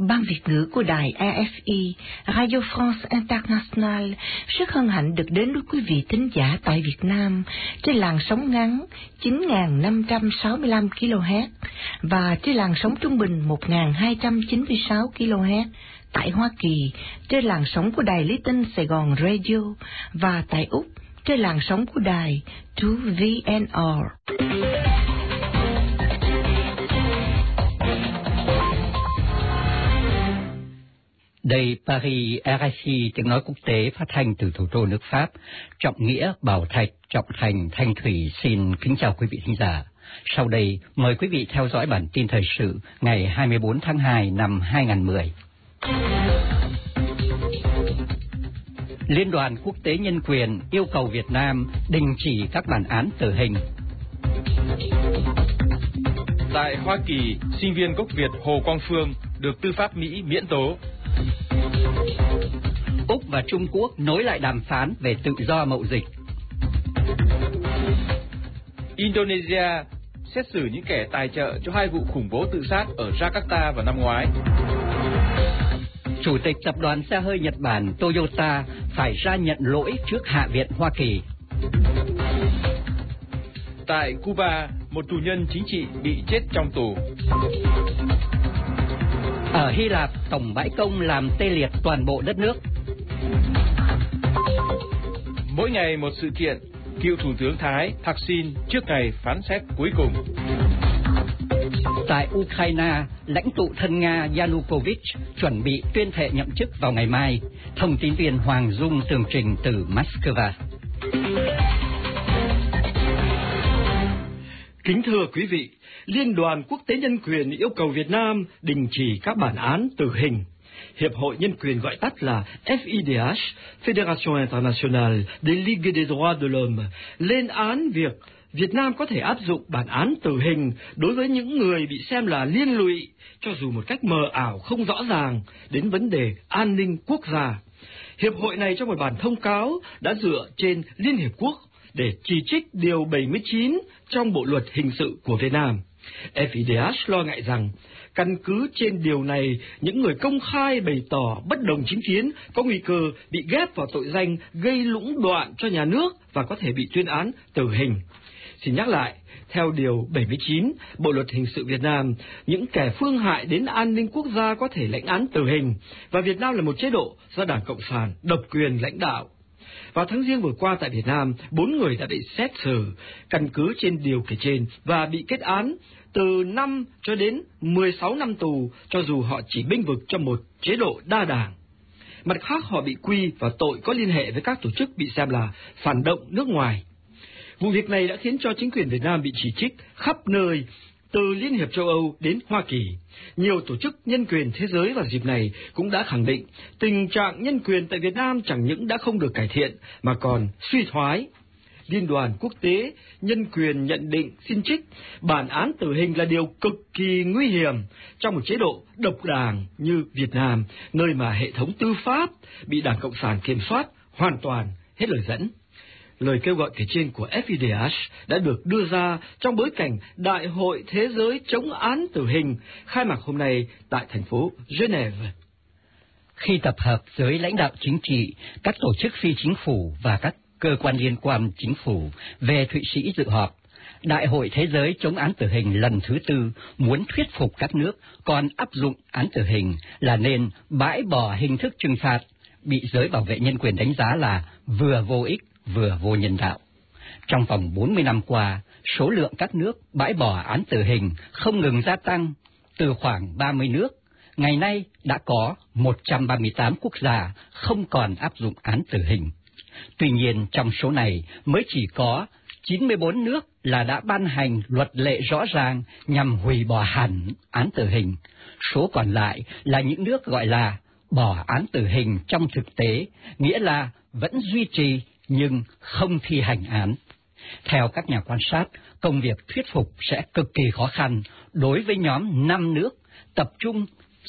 Ban Việt ngữ của đài RFI, Radio France International rất hân hạnh được đến với quý vị thính giả tại Việt Nam trên làn sóng ngắn 9.565 kHz và trên làn sóng trung bình 1.296 kHz. Tại Hoa Kỳ trên làn sóng của đài Lý Tinh Sài Gòn Radio và tại Úc trên làn sóng của đài 2VNR. Đây Paris, RFI tiếng nói quốc tế phát thanh từ thủ đô nước Pháp. Trọng Nghĩa, Bảo Thạch, Trọng Thành, Thanh Thủy xin kính chào quý vị thính giả. Sau đây mời quý vị theo dõi bản tin thời sự ngày 24 tháng 2 năm 2010. Liên đoàn Quốc tế Nhân quyền yêu cầu Việt Nam đình chỉ các bản án tử hình. Tại Hoa Kỳ, sinh viên gốc Việt Hồ Quang Phương được tư pháp Mỹ miễn tố. Úc và Trung Quốc nối lại đàm phán về tự do mậu dịch. Indonesia xét xử những kẻ tài trợ cho hai vụ khủng bố tự sát ở Jakarta vào năm ngoái. Chủ tịch tập đoàn xe hơi Nhật Bản Toyota phải ra nhận lỗi trước Hạ viện Hoa Kỳ. Tại Cuba, một tù nhân chính trị bị chết trong tù. Ở Hy Lạp, tổng bãi công làm tê liệt toàn bộ đất nước. Mỗi ngày một sự kiện, cựu Thủ tướng Thái Thaksin trước ngày phán xét cuối cùng. Tại Ukraine, lãnh tụ thân Nga Yanukovych chuẩn bị tuyên thệ nhậm chức vào ngày mai. Thông tin viên Hoàng Dung tường trình từ Moscow. Kính thưa quý vị, Liên đoàn Quốc tế Nhân quyền yêu cầu Việt Nam đình chỉ các bản án tử hình. Hiệp hội Nhân quyền gọi tắt là FIDH, Fédération Internationale des Ligues des Droits de l'Homme, lên án việc Việt Nam có thể áp dụng bản án tử hình đối với những người bị xem là liên lụy, cho dù một cách mờ ảo không rõ ràng, đến vấn đề an ninh quốc gia. Hiệp hội này trong một bản thông cáo đã dựa trên Liên Hiệp Quốc để chỉ trích Điều 79 trong Bộ Luật Hình sự của Việt Nam. FIDH lo ngại rằng, căn cứ trên điều này, những người công khai bày tỏ bất đồng chính kiến có nguy cơ bị ghép vào tội danh gây lũng đoạn cho nhà nước và có thể bị tuyên án tử hình. Xin nhắc lại, theo Điều 79, Bộ Luật Hình sự Việt Nam, những kẻ phương hại đến an ninh quốc gia có thể lãnh án tử hình, và Việt Nam là một chế độ do Đảng Cộng sản độc quyền lãnh đạo. Vào tháng Giêng vừa qua tại Việt Nam, 4 người đã bị xét xử căn cứ trên điều kể trên và bị kết án từ 5 cho đến 16 năm tù, cho dù họ chỉ bênh vực cho một chế độ đa đảng. Mặt khác, họ bị quy vào tội có liên hệ với các tổ chức bị xem là phản động nước ngoài. Vụ việc này đã khiến cho chính quyền Việt Nam bị chỉ trích khắp nơi, từ Liên hiệp châu Âu đến Hoa Kỳ. Nhiều tổ chức nhân quyền thế giới vào dịp này cũng đã khẳng định tình trạng nhân quyền tại Việt Nam chẳng những đã không được cải thiện mà còn suy thoái. Liên đoàn Quốc tế Nhân quyền nhận định xin trích bản án tử hình là điều cực kỳ nguy hiểm trong một chế độ độc đảng như Việt Nam, nơi mà hệ thống tư pháp bị Đảng Cộng sản kiểm soát hoàn toàn hết lời dẫn. Lời kêu gọi kể trên của FIDH đã được đưa ra trong bối cảnh Đại hội Thế giới chống án tử hình khai mạc hôm nay tại thành phố Geneva. Khi tập hợp giới lãnh đạo chính trị, các tổ chức phi chính phủ và các cơ quan liên quan chính phủ về Thụy Sĩ dự họp, Đại hội Thế giới chống án tử hình lần thứ 4 muốn thuyết phục các nước còn áp dụng án tử hình là nên bãi bỏ hình thức trừng phạt, bị giới bảo vệ nhân quyền đánh giá là vừa vô ích vừa vô nhân đạo. Trong vòng 40 năm qua, số lượng các nước bãi bỏ án tử hình không ngừng gia tăng, từ khoảng 30 nước, ngày nay đã có 138 quốc gia không còn áp dụng án tử hình. Tuy nhiên, trong số này mới chỉ có 94 nước là đã ban hành luật lệ rõ ràng nhằm hủy bỏ hẳn án tử hình. Số còn lại là những nước gọi là bỏ án tử hình trong thực tế, nghĩa là vẫn duy trì nhưng không thi hành án. Theo các nhà quan sát, công việc thuyết phục sẽ cực kỳ khó khăn đối với nhóm 5 nước tập trung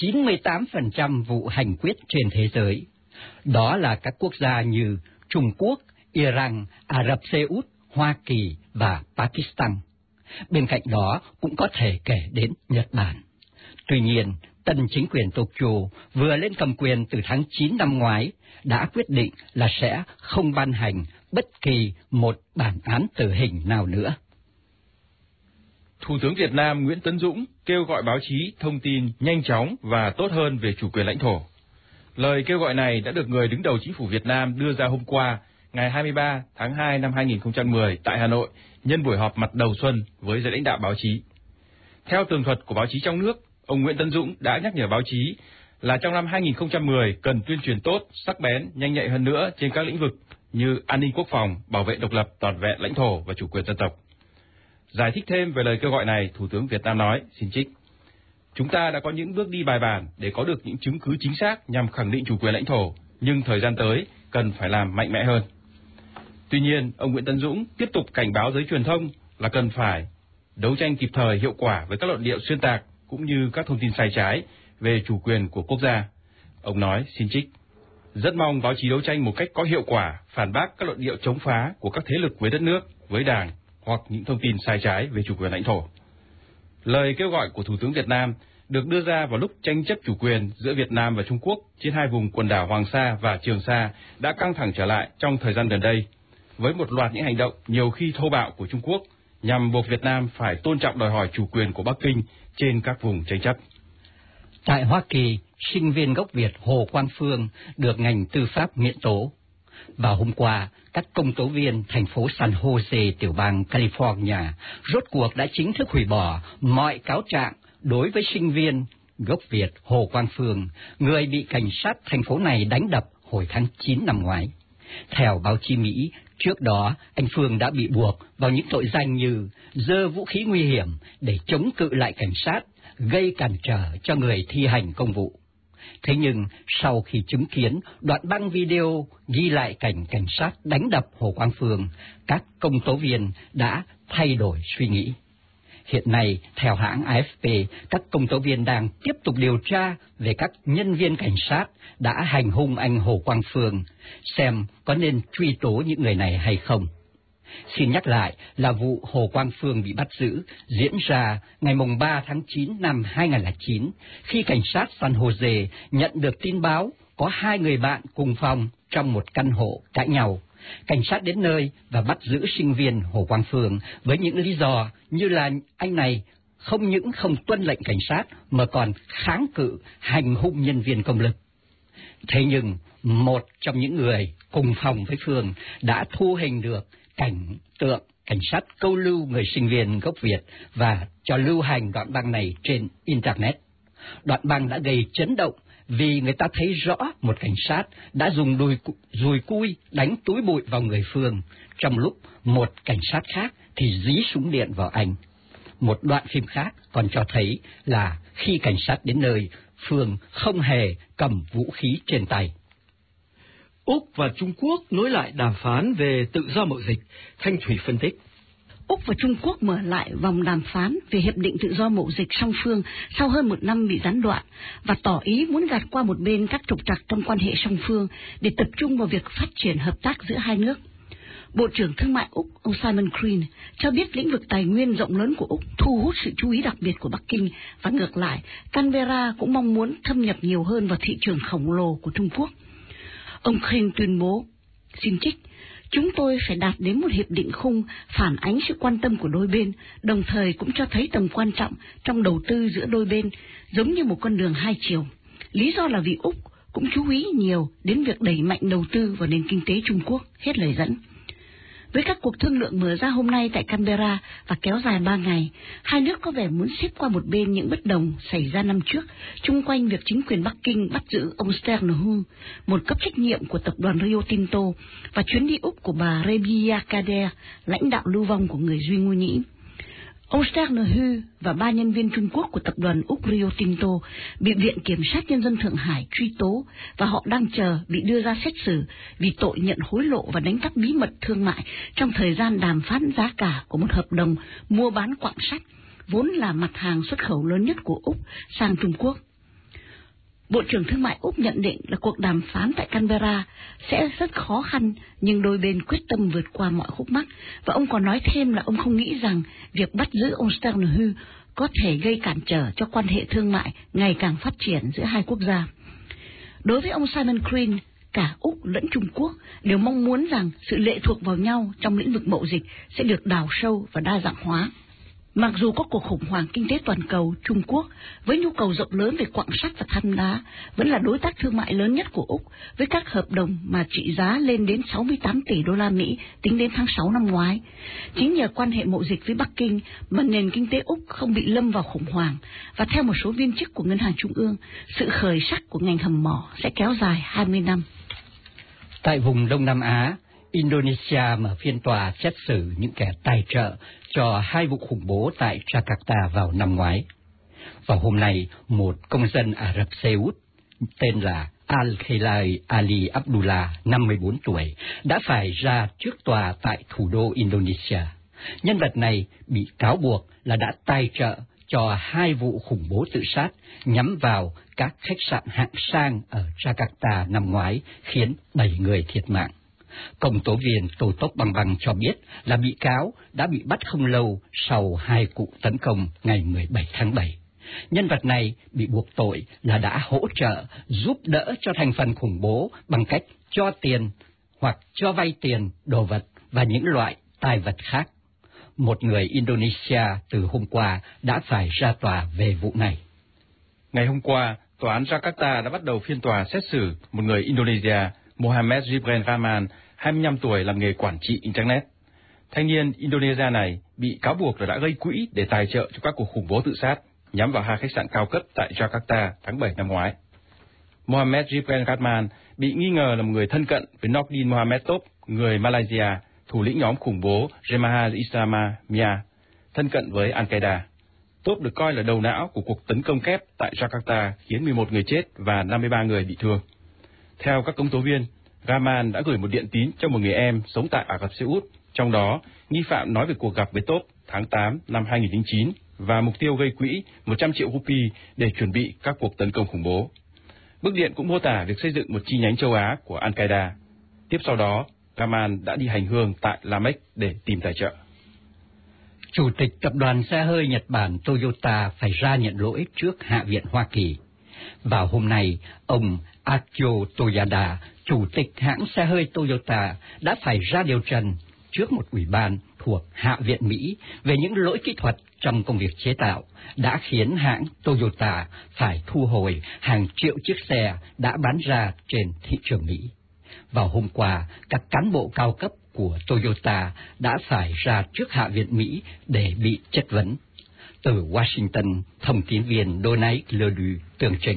98% vụ hành quyết trên thế giới. Đó là các quốc gia như Trung Quốc, Iran, Ả Rập Xê Út, Hoa Kỳ và Pakistan. Bên cạnh đó cũng có thể kể đến Nhật Bản. Tuy nhiên, tân chính quyền Tokyo vừa lên cầm quyền từ tháng 9 năm ngoái đã quyết định là sẽ không ban hành bất kỳ một bản án tử hình nào nữa. Thủ tướng Việt Nam Nguyễn Tấn Dũng kêu gọi báo chí thông tin nhanh chóng và tốt hơn về chủ quyền lãnh thổ. Lời kêu gọi này đã được người đứng đầu chính phủ Việt Nam đưa ra hôm qua, ngày 23 tháng 2 năm 2010 tại Hà Nội, nhân buổi họp mặt đầu xuân với giới lãnh đạo báo chí. Theo tường thuật của báo chí trong nước, ông Nguyễn Tấn Dũng đã nhắc nhở báo chí là trong năm 2010 cần tuyên truyền tốt, sắc bén, nhanh nhạy hơn nữa trên các lĩnh vực như an ninh quốc phòng, bảo vệ độc lập, toàn vẹn lãnh thổ và chủ quyền dân tộc. Giải thích thêm về lời kêu gọi này, Thủ tướng Việt Nam nói, xin trích: Chúng ta đã có những bước đi bài bản để có được những chứng cứ chính xác nhằm khẳng định chủ quyền lãnh thổ, nhưng thời gian tới cần phải làm mạnh mẽ hơn. Tuy nhiên, ông Nguyễn Tấn Dũng tiếp tục cảnh báo giới truyền thông là cần phải đấu tranh kịp thời, hiệu quả với các luận điệu xuyên tạc cũng như các thông tin sai trái về chủ quyền của quốc gia. Ông nói, xin trích: Rất mong báo chí đấu tranh một cách có hiệu quả, phản bác các luận điệu chống phá của các thế lực với đất nước, với Đảng hoặc những thông tin sai trái về chủ quyền lãnh thổ. Lời kêu gọi của Thủ tướng Việt Nam được đưa ra vào lúc tranh chấp chủ quyền giữa Việt Nam và Trung Quốc trên hai vùng quần đảo Hoàng Sa và Trường Sa đã căng thẳng trở lại trong thời gian gần đây, với một loạt những hành động nhiều khi thô bạo của Trung Quốc nhằm buộc Việt Nam phải tôn trọng đòi hỏi chủ quyền của Bắc Kinh trên các vùng tranh chấp. Tại Hoa Kỳ, sinh viên gốc Việt Hồ Quang Phương được ngành tư pháp miễn tố. Vào hôm qua, các công tố viên thành phố San Jose, tiểu bang California, rốt cuộc đã chính thức hủy bỏ mọi cáo trạng đối với sinh viên gốc Việt Hồ Quang Phương, người bị cảnh sát thành phố này đánh đập hồi tháng 9 năm ngoái. Theo báo chí Mỹ, trước đó anh Phương đã bị buộc vào những tội danh như giơ vũ khí nguy hiểm để chống cự lại cảnh sát, gây cản trở cho người thi hành công vụ. Thế nhưng, sau khi chứng kiến đoạn băng video ghi lại cảnh sát đánh đập Hồ Quang Phương, các công tố viên đã thay đổi suy nghĩ. Hiện nay, theo hãng AFP, các công tố viên đang tiếp tục điều tra về các nhân viên cảnh sát đã hành hung anh Hồ Quang Phương, xem có nên truy tố những người này hay không. Xin nhắc lại là vụ Hồ Quang Phương bị bắt giữ diễn ra ngày 3 tháng 9 năm 2009, khi cảnh sát San Jose nhận được tin báo có hai người bạn cùng phòng trong một căn hộ cãi nhau. Cảnh sát đến nơi và bắt giữ sinh viên Hồ Quang Phương với những lý do như là anh này không những không tuân lệnh cảnh sát mà còn kháng cự hành hung nhân viên công lực. Thế nhưng, một trong những người cùng phòng với Phương đã thu hình được cảnh tượng cảnh sát câu lưu người sinh viên gốc Việt và cho lưu hành đoạn băng này trên Internet. Đoạn băng đã gây chấn động vì người ta thấy rõ một cảnh sát đã dùng dùi cui đánh túi bụi vào người Phương, trong lúc một cảnh sát khác thì dí súng điện vào anh. Một đoạn phim khác còn cho thấy là khi cảnh sát đến nơi, Phương không hề cầm vũ khí trên tay. Úc và Trung Quốc nối lại đàm phán về tự do mậu dịch, Thanh Thủy phân tích. Úc và Trung Quốc mở lại vòng đàm phán về hiệp định tự do mậu dịch song phương sau hơn một năm bị gián đoạn và tỏ ý muốn gạt qua một bên các trục trặc trong quan hệ song phương để tập trung vào việc phát triển hợp tác giữa hai nước. Bộ trưởng Thương mại Úc, ông Simon Crean, cho biết lĩnh vực tài nguyên rộng lớn của Úc thu hút sự chú ý đặc biệt của Bắc Kinh và ngược lại, Canberra cũng mong muốn thâm nhập nhiều hơn vào thị trường khổng lồ của Trung Quốc. Ông Crean tuyên bố, xin trích: Chúng tôi phải đạt đến một hiệp định khung phản ánh sự quan tâm của đôi bên, đồng thời cũng cho thấy tầm quan trọng trong đầu tư giữa đôi bên, giống như một con đường hai chiều. Lý do là vì Úc cũng chú ý nhiều đến việc đẩy mạnh đầu tư vào nền kinh tế Trung Quốc, hết lời dẫn. Với các cuộc thương lượng mở ra hôm nay tại Canberra và kéo dài 3 ngày, hai nước có vẻ muốn xếp qua một bên những bất đồng xảy ra năm trước chung quanh việc chính quyền Bắc Kinh bắt giữ ông Stern-Hu, một cấp trách nhiệm của tập đoàn Rio Tinto, và chuyến đi Úc của bà Rebia Kader, lãnh đạo lưu vong của người Duy Ngô Nhĩ. Ông Stern-Hu và 3 nhân viên Trung Quốc của tập đoàn Úc Rio Tinto bị Viện Kiểm sát Nhân dân Thượng Hải truy tố và họ đang chờ bị đưa ra xét xử vì tội nhận hối lộ và đánh cắp bí mật thương mại trong thời gian đàm phán giá cả của một hợp đồng mua bán quặng sắt, vốn là mặt hàng xuất khẩu lớn nhất của Úc sang Trung Quốc. Bộ trưởng Thương mại Úc nhận định là cuộc đàm phán tại Canberra sẽ rất khó khăn, nhưng đôi bên quyết tâm vượt qua mọi khúc mắc, và ông còn nói thêm là ông không nghĩ rằng việc bắt giữ ông Stern-Hu có thể gây cản trở cho quan hệ thương mại ngày càng phát triển giữa hai quốc gia. Đối với ông Simon Crean, cả Úc lẫn Trung Quốc đều mong muốn rằng sự lệ thuộc vào nhau trong lĩnh vực mậu dịch sẽ được đào sâu và đa dạng hóa. Mặc dù có cuộc khủng hoảng kinh tế toàn cầu, Trung Quốc với nhu cầu rộng lớn về quặng sắt và than đá vẫn là đối tác thương mại lớn nhất của Úc, với các hợp đồng mà trị giá lên đến 68 tỷ đô la Mỹ tính đến tháng 6 năm ngoái. Chính nhờ quan hệ mậu dịch với Bắc Kinh mà nền kinh tế Úc không bị lâm vào khủng hoảng, và theo một số viên chức của Ngân hàng Trung ương, sự khởi sắc của ngành hầm mỏ sẽ kéo dài 20 năm. Tại vùng Đông Nam Á, Indonesia mở phiên tòa xét xử những kẻ tài trợ cho hai vụ khủng bố tại Jakarta vào năm ngoái. Vào hôm nay, một công dân Ả Rập Xê Út tên là Al-Khelai Ali Abdullah, 54 tuổi, đã phải ra trước tòa tại thủ đô Indonesia. Nhân vật này bị cáo buộc là đã tài trợ cho hai vụ khủng bố tự sát nhắm vào các khách sạn hạng sang ở Jakarta năm ngoái, khiến 7 người thiệt mạng. Công tố viên Tô Tốc Bằng Bằng cho biết là bị cáo đã bị bắt không lâu sau hai vụ tấn công ngày 17 tháng 7. Nhân vật này bị buộc tội là đã hỗ trợ, giúp đỡ cho thành phần khủng bố bằng cách cho tiền hoặc cho vay tiền, đồ vật và những loại tài vật khác. Một người Indonesia từ hôm qua đã phải ra tòa về vụ này. Ngày hôm qua, tòa án Jakarta đã bắt đầu phiên tòa xét xử một người Indonesia, Mohammed Jibril Rahman, 25 tuổi, làm nghề quản trị Internet. Thanh niên Indonesia này bị cáo buộc là đã gây quỹ để tài trợ cho các cuộc khủng bố tự sát nhắm vào hai khách sạn cao cấp tại Jakarta tháng 7 năm ngoái. Mohammed Jibril Rahman bị nghi ngờ là một người thân cận với Nordin Mohammed Top, người Malaysia, thủ lĩnh nhóm khủng bố Jemaah Islamiyah, thân cận với Al-Qaeda. Top được coi là đầu não của cuộc tấn công kép tại Jakarta khiến 11 người chết và 53 người bị thương. Theo các công tố viên, Rahman đã gửi một điện tín cho một người em sống tại Ả Rập Xê Út, trong đó nghi phạm nói về cuộc gặp với Top tháng 8 năm 2009 và mục tiêu gây quỹ 100 triệu rupee để chuẩn bị các cuộc tấn công khủng bố. Bức điện cũng mô tả việc xây dựng một chi nhánh châu Á của Al-Qaeda. Tiếp sau đó, Rahman đã đi hành hương tại La Mecca để tìm tài trợ. Chủ tịch tập đoàn xe hơi Nhật Bản Toyota phải ra nhận lỗi trước Hạ viện Hoa Kỳ. Vào hôm nay, ông Akio Toyoda, chủ tịch hãng xe hơi Toyota, đã phải ra điều trần trước một ủy ban thuộc Hạ viện Mỹ về những lỗi kỹ thuật trong công việc chế tạo đã khiến hãng Toyota phải thu hồi hàng triệu chiếc xe đã bán ra trên thị trường Mỹ. Vào hôm qua, các cán bộ cao cấp của Toyota đã phải ra trước Hạ viện Mỹ để bị chất vấn. Từ Washington, thông tin viên Donald Ledu tường trình.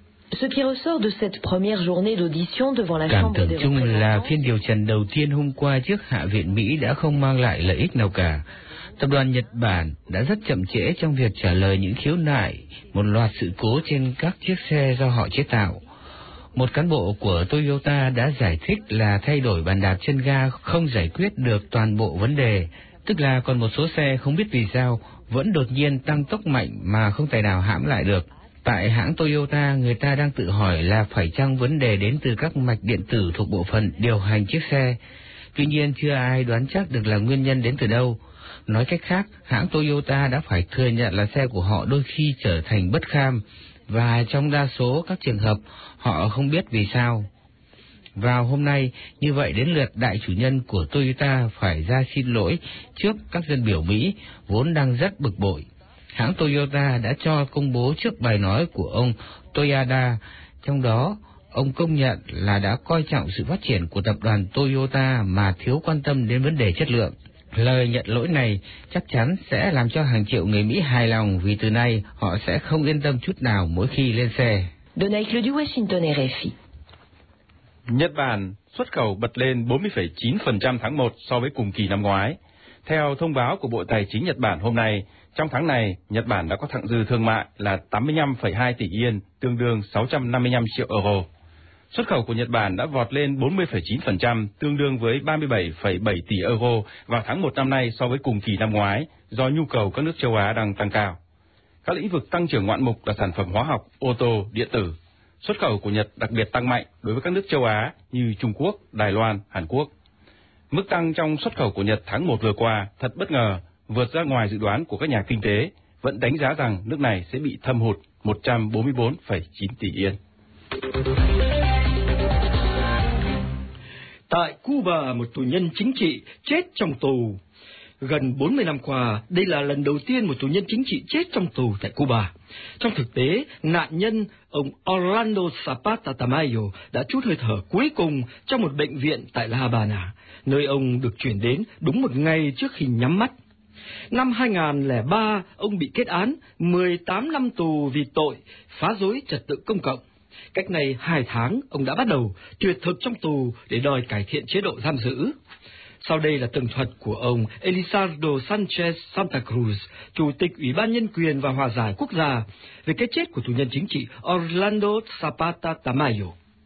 Cảm tưởng chung là phiên điều trần đầu tiên hôm qua trước Hạ viện Mỹ đã không mang lại lợi ích nào cả. Tập đoàn Nhật Bản đã rất chậm trễ trong việc trả lời những khiếu nại, một loạt sự cố trên các chiếc xe do họ chế tạo. Một cán bộ của Toyota đã giải thích là thay đổi bàn đạp chân ga không giải quyết được toàn bộ vấn đề, tức là còn một số xe không biết vì sao vẫn đột nhiên tăng tốc mạnh mà không tài nào hãm lại được. Tại hãng Toyota, người ta đang tự hỏi là phải chăng vấn đề đến từ các mạch điện tử thuộc bộ phận điều hành chiếc xe. Tuy nhiên, chưa ai đoán chắc được là nguyên nhân đến từ đâu. Nói cách khác, hãng Toyota đã phải thừa nhận là xe của họ đôi khi trở thành bất kham, và trong đa số các trường hợp, họ không biết vì sao. Vào hôm nay, như vậy đến lượt đại chủ nhân của Toyota phải ra xin lỗi trước các dân biểu Mỹ, vốn đang rất bực bội. Hãng Toyota đã cho công bố trước bài nói của ông Toyoda, trong đó ông công nhận là đã coi trọng sự phát triển của tập đoàn Toyota mà thiếu quan tâm đến vấn đề chất lượng. Lời nhận lỗi này chắc chắn sẽ làm cho hàng triệu người Mỹ hài lòng, vì từ nay họ sẽ không yên tâm chút nào mỗi khi lên xe. Donald Ledu, Washington, RFI. Nhật Bản xuất khẩu bật lên 40,9% tháng 1 so với cùng kỳ năm ngoái. Theo thông báo của Bộ Tài chính Nhật Bản hôm nay, trong tháng này, Nhật Bản đã có thặng dư thương mại là 85,2 tỷ yên, tương đương 655 triệu euro. Xuất khẩu của Nhật Bản đã vọt lên 40,9%, tương đương với 37,7 tỷ euro vào tháng 1 năm nay so với cùng kỳ năm ngoái, do nhu cầu các nước châu Á đang tăng cao. Các lĩnh vực tăng trưởng ngoạn mục là sản phẩm hóa học, ô tô, điện tử. Xuất khẩu của Nhật đặc biệt tăng mạnh đối với các nước châu Á như Trung Quốc, Đài Loan, Hàn Quốc. Mức tăng trong xuất khẩu của Nhật tháng 1 vừa qua thật bất ngờ, vượt ra ngoài dự đoán của các nhà kinh tế, vẫn đánh giá rằng nước này sẽ bị thâm hụt 144,9 tỷ yên. Tại Cuba, một tù nhân chính trị chết trong tù. Gần 40 năm qua, đây là lần đầu tiên một tù nhân chính trị chết trong tù tại Cuba. Trong thực tế, nạn nhân ông Orlando Zapata Tamayo đã trút hơi thở cuối cùng trong một bệnh viện tại La Habana, nơi ông được chuyển đến đúng một ngày trước khi nhắm mắt. Năm 2003, ông bị kết án 18 năm tù vì tội phá rối trật tự công cộng. Cách này 2 tháng, ông đã bắt đầu tuyệt thực trong tù để đòi cải thiện chế độ giam giữ. Sau đây là tường thuật của ông Elizardo Sanchez Santa Cruz, Chủ tịch Ủy ban Nhân quyền và Hòa giải Quốc gia, về cái chết của tù nhân chính trị Orlando Zapata Tamayo.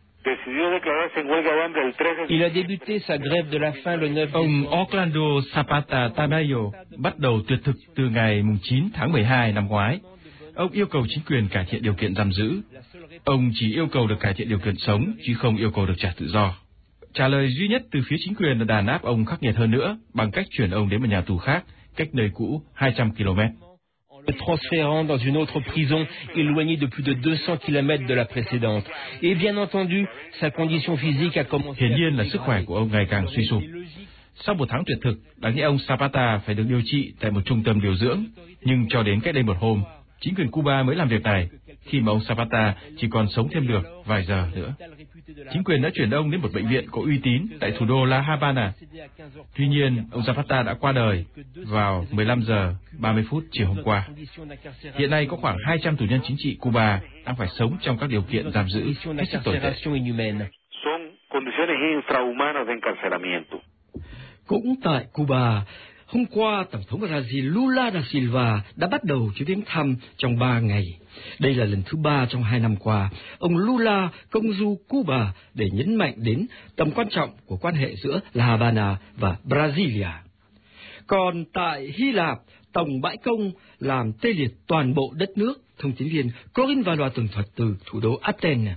Ông Orlando Zapata Tamayo bắt đầu tuyệt thực từ ngày 9 tháng 12 năm ngoái. Ông yêu cầu chính quyền cải thiện điều kiện giam giữ. Ông chỉ yêu cầu được cải thiện điều kiện sống, chứ không yêu cầu được trả tự do. Trả lời duy nhất từ phía chính quyền là đàn áp ông khắc nghiệt hơn nữa bằng cách chuyển ông đến một nhà tù khác, cách nơi cũ 200 km. Le transférant dans une autre prison éloignée de plus de 200 km de la précédente. Et bien entendu, sa condition physique a commencé. Hiển nhiên là sức khỏe của ông ngày càng suy sụp. Sau một tháng tuyệt thực, đáng lẽ ông Zapata phải được điều trị tại một trung tâm điều dưỡng, nhưng cho đến cách đây một hôm, chính quyền Cuba mới làm việc này, khi mà ông Zapata chỉ còn sống thêm được vài giờ nữa. Chính quyền đã chuyển ông đến một bệnh viện có uy tín tại thủ đô La Habana. Tuy nhiên, ông Zapata đã qua đời vào 15 giờ 30 phút chiều hôm qua. Hiện nay có khoảng 200 tù nhân chính trị Cuba đang phải sống trong các điều kiện giam giữ hết sức tồi tệ. Cũng tại Cuba, hôm qua, Tổng thống Brazil Lula da Silva đã bắt đầu chuyến thăm trong 3 ngày. Đây là lần thứ 3 trong 2 năm qua, ông Lula công du Cuba để nhấn mạnh đến tầm quan trọng của quan hệ giữa La Habana và Brasilia. Còn tại Hy Lạp, tổng bãi công làm tê liệt toàn bộ đất nước. Thông tin viên Corinne Valois tường thuật từ thủ đô Athènes.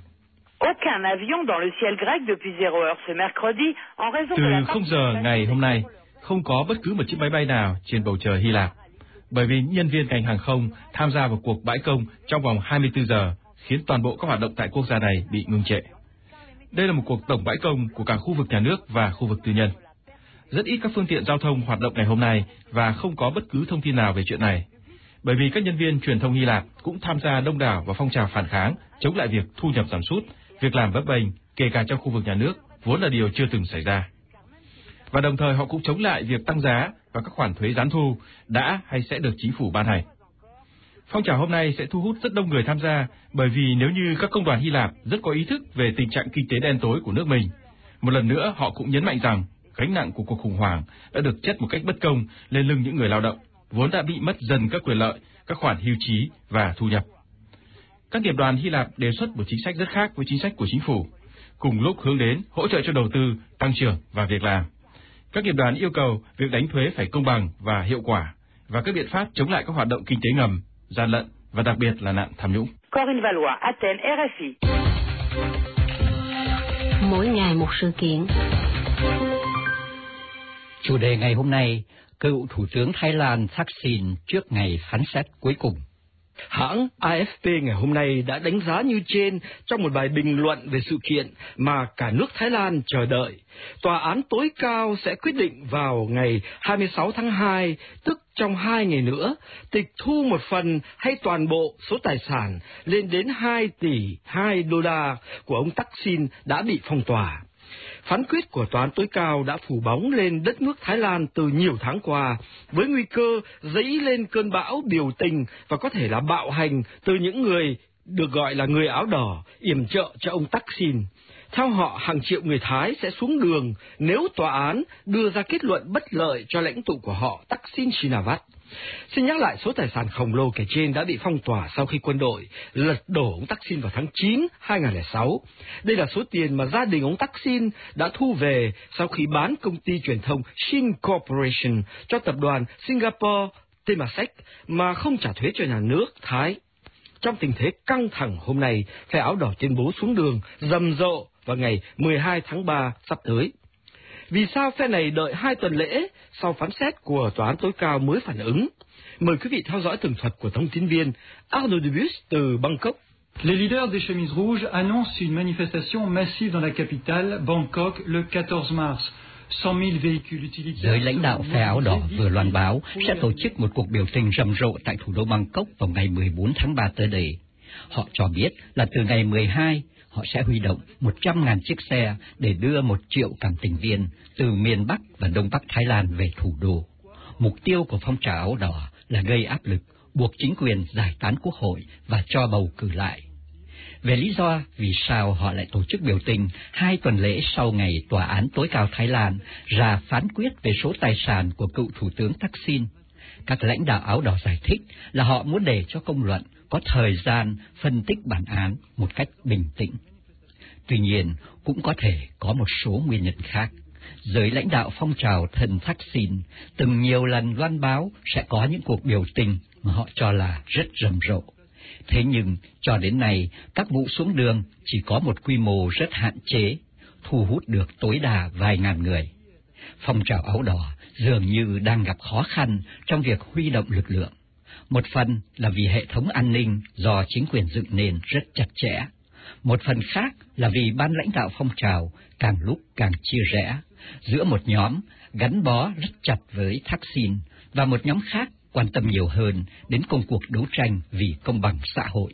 Từ 0 giờ ngày hôm nay, không có bất cứ một chiếc máy bay nào trên bầu trời Hy Lạp, bởi vì nhân viên ngành hàng không tham gia vào cuộc bãi công trong vòng 24 giờ, khiến toàn bộ các hoạt động tại quốc gia này bị ngừng trệ. Đây là một cuộc tổng bãi công của cả khu vực nhà nước và khu vực tư nhân. Rất ít các phương tiện giao thông hoạt động ngày hôm nay và không có bất cứ thông tin nào về chuyện này, bởi vì các nhân viên truyền thông Hy Lạp cũng tham gia đông đảo vào phong trào phản kháng chống lại việc thu nhập giảm sút, việc làm bấp bênh, kể cả trong khu vực nhà nước, vốn là điều chưa từng xảy ra. Và đồng thời họ cũng chống lại việc tăng giá và các khoản thuế gián thu đã hay sẽ được chính phủ ban hành. Phong trào hôm nay sẽ thu hút rất đông người tham gia, bởi vì nếu như các công đoàn Hy Lạp rất có ý thức về tình trạng kinh tế đen tối của nước mình, một lần nữa họ cũng nhấn mạnh rằng gánh nặng của cuộc khủng hoảng đã được chất một cách bất công lên lưng những người lao động, vốn đã bị mất dần các quyền lợi, các khoản hưu trí và thu nhập. Các nghiệp đoàn Hy Lạp đề xuất một chính sách rất khác với chính sách của chính phủ, cùng lúc hướng đến hỗ trợ cho đầu tư, tăng trưởng và việc làm. Các nghiệp đoàn yêu cầu việc đánh thuế phải công bằng và hiệu quả, và các biện pháp chống lại các hoạt động kinh tế ngầm, gian lận và đặc biệt là nạn tham nhũng. Corinne Valois, Athènes, RFI. Mỗi ngày một sự kiện. Chủ đề ngày hôm nay, cựu Thủ tướng Thái Lan Thaksin trước ngày phán xét cuối cùng. Hãng AFP ngày hôm nay đã đánh giá như trên trong một bài bình luận về sự kiện mà cả nước Thái Lan chờ đợi. Tòa án tối cao sẽ quyết định vào ngày 26 tháng 2, tức trong 2 ngày nữa, tịch thu một phần hay toàn bộ số tài sản lên đến 2 tỷ 2 đô la của ông Thaksin đã bị phong tỏa. Phán quyết của Tòa án tối cao đã phủ bóng lên đất nước Thái Lan từ nhiều tháng qua, với nguy cơ dấy lên cơn bão biểu tình và có thể là bạo hành từ những người được gọi là người áo đỏ yểm trợ cho ông Thaksin. Theo họ, hàng triệu người Thái sẽ xuống đường nếu tòa án đưa ra kết luận bất lợi cho lãnh tụ của họ Thaksin Shinawatra. Xin nhắc lại, số tài sản khổng lồ kể trên đã bị phong tỏa sau khi quân đội lật đổ ông Thaksin vào tháng 9, 2006. Đây là số tiền mà gia đình ông Thaksin đã thu về sau khi bán công ty truyền thông Shin Corporation cho tập đoàn Singapore Temasek mà không trả thuế cho nhà nước Thái. Trong tình thế căng thẳng hôm nay, phe áo đỏ tuyên bố xuống đường rầm rộ vào ngày 12 tháng 3 sắp tới. Vì sao phe này đợi 2 tuần lễ sau phán xét của Tòa án tối cao mới phản ứng? Mời quý vị theo dõi tường thuật của thông tin viên Arnaud Dubus từ Bangkok. Les leaders des chemises rouges annoncent une manifestation massive dans la capitale, Bangkok, le 14 mars. 100.000 véhicules utilitaires. Giới lãnh đạo phe áo đỏ vừa loan báo sẽ tổ chức một cuộc biểu tình rầm rộ tại thủ đô Bangkok vào ngày 14 tháng 3 tới đây. Họ cho biết là từ ngày 12, họ sẽ huy động 100.000 chiếc xe để đưa 1 triệu cảm tình viên từ miền Bắc và Đông Bắc Thái Lan về thủ đô. Mục tiêu của phong trào áo đỏ là gây áp lực, buộc chính quyền giải tán quốc hội và cho bầu cử lại. Về lý do vì sao họ lại tổ chức biểu tình 2 tuần lễ sau ngày Tòa án tối cao Thái Lan ra phán quyết về số tài sản của cựu Thủ tướng Thaksin, các lãnh đạo áo đỏ giải thích là họ muốn để cho công luận có thời gian phân tích bản án một cách bình tĩnh. Tuy nhiên, cũng có thể có một số nguyên nhân khác. Giới lãnh đạo phong trào thân Thaksin từng nhiều lần loan báo sẽ có những cuộc biểu tình mà họ cho là rất rầm rộ. Thế nhưng, cho đến nay, các vụ xuống đường chỉ có một quy mô rất hạn chế, thu hút được tối đa vài ngàn người. Phong trào áo đỏ dường như đang gặp khó khăn trong việc huy động lực lượng. Một phần là vì hệ thống an ninh do chính quyền dựng nên rất chặt chẽ. Một phần khác là vì ban lãnh đạo phong trào càng lúc càng chia rẽ giữa một nhóm gắn bó rất chặt với Thaksin và một nhóm khác quan tâm nhiều hơn đến công cuộc đấu tranh vì công bằng xã hội.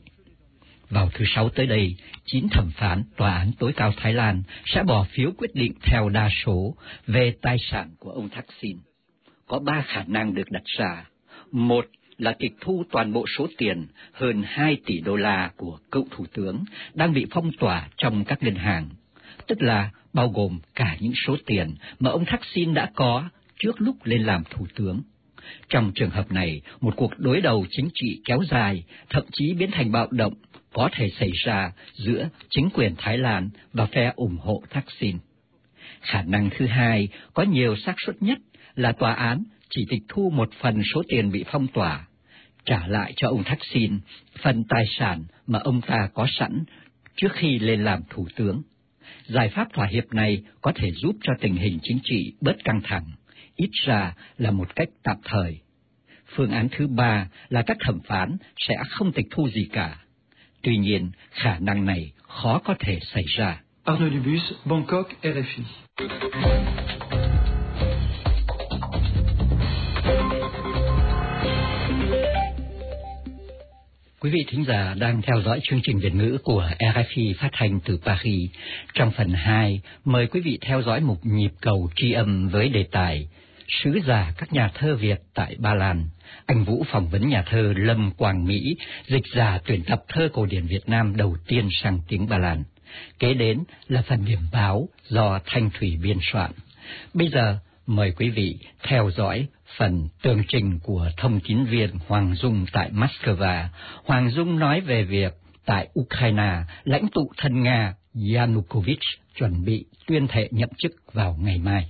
Vào thứ Sáu tới đây, 9 thẩm phán Tòa án tối cao Thái Lan sẽ bỏ phiếu quyết định theo đa số về tài sản của ông Thaksin. Có 3 khả năng được đặt ra. Một là tịch thu toàn bộ số tiền hơn 2 tỷ đô la của cựu thủ tướng đang bị phong tỏa trong các ngân hàng, tức là bao gồm cả những số tiền mà ông Thaksin đã có trước lúc lên làm thủ tướng. Trong trường hợp này, một cuộc đối đầu chính trị kéo dài, thậm chí biến thành bạo động, có thể xảy ra giữa chính quyền Thái Lan và phe ủng hộ Thaksin. Khả năng thứ hai, có nhiều xác suất nhất, là tòa án chỉ tịch thu một phần số tiền bị phong tỏa, trả lại cho ông Thaksin phần tài sản mà ông ta có sẵn trước khi lên làm thủ tướng. Giải pháp thỏa hiệp này có thể giúp cho tình hình chính trị bớt căng thẳng, ít ra là một cách tạm thời. Phương án thứ ba là các thẩm phán sẽ không tịch thu gì cả. Tuy nhiên, khả năng này khó có thể xảy ra. Arnaud Dubus, Bangkok, RFI. Quý vị thính giả đang theo dõi chương trình Việt ngữ của RFI phát thanh từ Paris. Trong phần 2, mời quý vị theo dõi mục nhịp cầu tri âm với đề tài Sứ giả các nhà thơ Việt tại Ba Lan. Anh Vũ phỏng vấn nhà thơ Lâm Quang Mỹ, dịch giả tuyển tập thơ cổ điển Việt Nam đầu tiên sang tiếng Ba Lan. Kế đến là phần điểm báo do Thanh Thủy biên soạn. Bây giờ, mời quý vị theo dõi phần tường trình của thông tín viên Hoàng Dung tại Moscow. Hoàng Dung nói về việc tại Ukraine, lãnh tụ thân Nga Yanukovych chuẩn bị tuyên thệ nhậm chức vào ngày mai.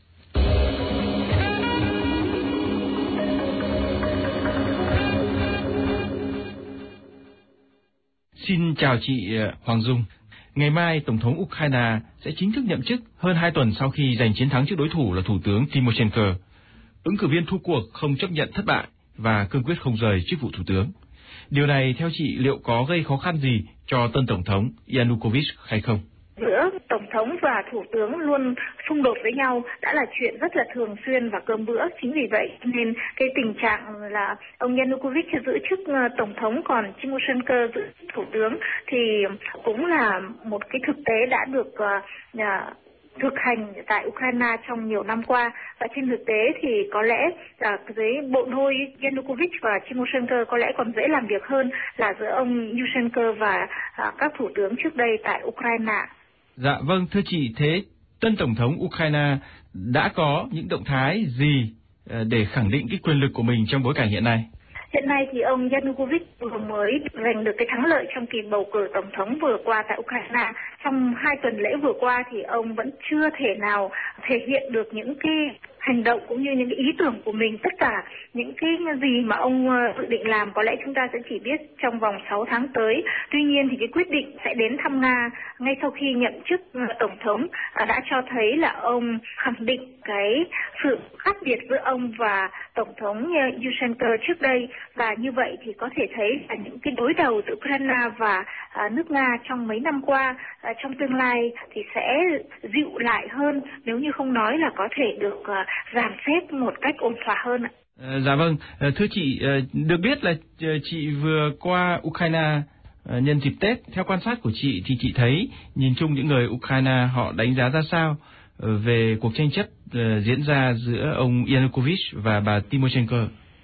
Xin chào chị Hoàng Dung. Ngày mai, Tổng thống Ukraine sẽ chính thức nhậm chức hơn 2 tuần sau khi giành chiến thắng trước đối thủ là Thủ tướng Tymoshenko. Ứng cử viên thua cuộc không chấp nhận thất bại và cương quyết không rời chức vụ Thủ tướng. Điều này theo chị liệu có gây khó khăn gì cho tân Tổng thống Yanukovych hay không? Giữa Tổng thống và Thủ tướng luôn xung đột với nhau đã là chuyện rất là thường xuyên và cơm bữa. Chính vì vậy nên cái tình trạng là ông Yanukovych giữ chức Tổng thống còn Tymoshenko giữ chức Thủ tướng thì cũng là một cái thực tế đã được thực hành tại Ukraine trong nhiều năm qua. Và trên thực tế thì có lẽ dưới bộ đôi Yanukovych và Tymoshenko có lẽ còn dễ làm việc hơn là giữa ông Yushchenko và các thủ tướng trước đây tại Ukraine. Dạ vâng, thưa chị, thế tân Tổng thống Ukraine đã có những động thái gì để khẳng định cái quyền lực của mình trong bối cảnh hiện nay? Hiện nay thì ông Yanukovych vừa mới giành được cái thắng lợi trong kỳ bầu cử Tổng thống vừa qua tại Ukraine. Trong 2 tuần lễ vừa qua thì ông vẫn chưa thể nào thể hiện được những cái hành động cũng như những cái ý tưởng của mình. Tất cả những cái gì mà ông dự định làm có lẽ chúng ta sẽ chỉ biết trong vòng 6 tháng tới. Tuy nhiên thì cái quyết định sẽ đến thăm Nga ngay sau khi nhậm chức tổng thống đã cho thấy là ông khẳng định cái sự khác biệt giữa ông và tổng thống Yushchenko trước đây, và như vậy thì có thể thấy là những cái đối đầu giữa Ukraine và nước Nga trong mấy năm qua trong tương lai thì sẽ dịu lại hơn, nếu như không nói là có thể được dàn xếp một cách ổn thỏa hơn. Dạ vâng, thưa chị, được biết là chị vừa qua Ukraine nhân dịp Tết. Theo quan sát của chị thì chị thấy nhìn chung những người Ukraine họ đánh giá ra sao về cuộc tranh chấp diễn ra giữa ông Yanukovych và bà Tymoshenko?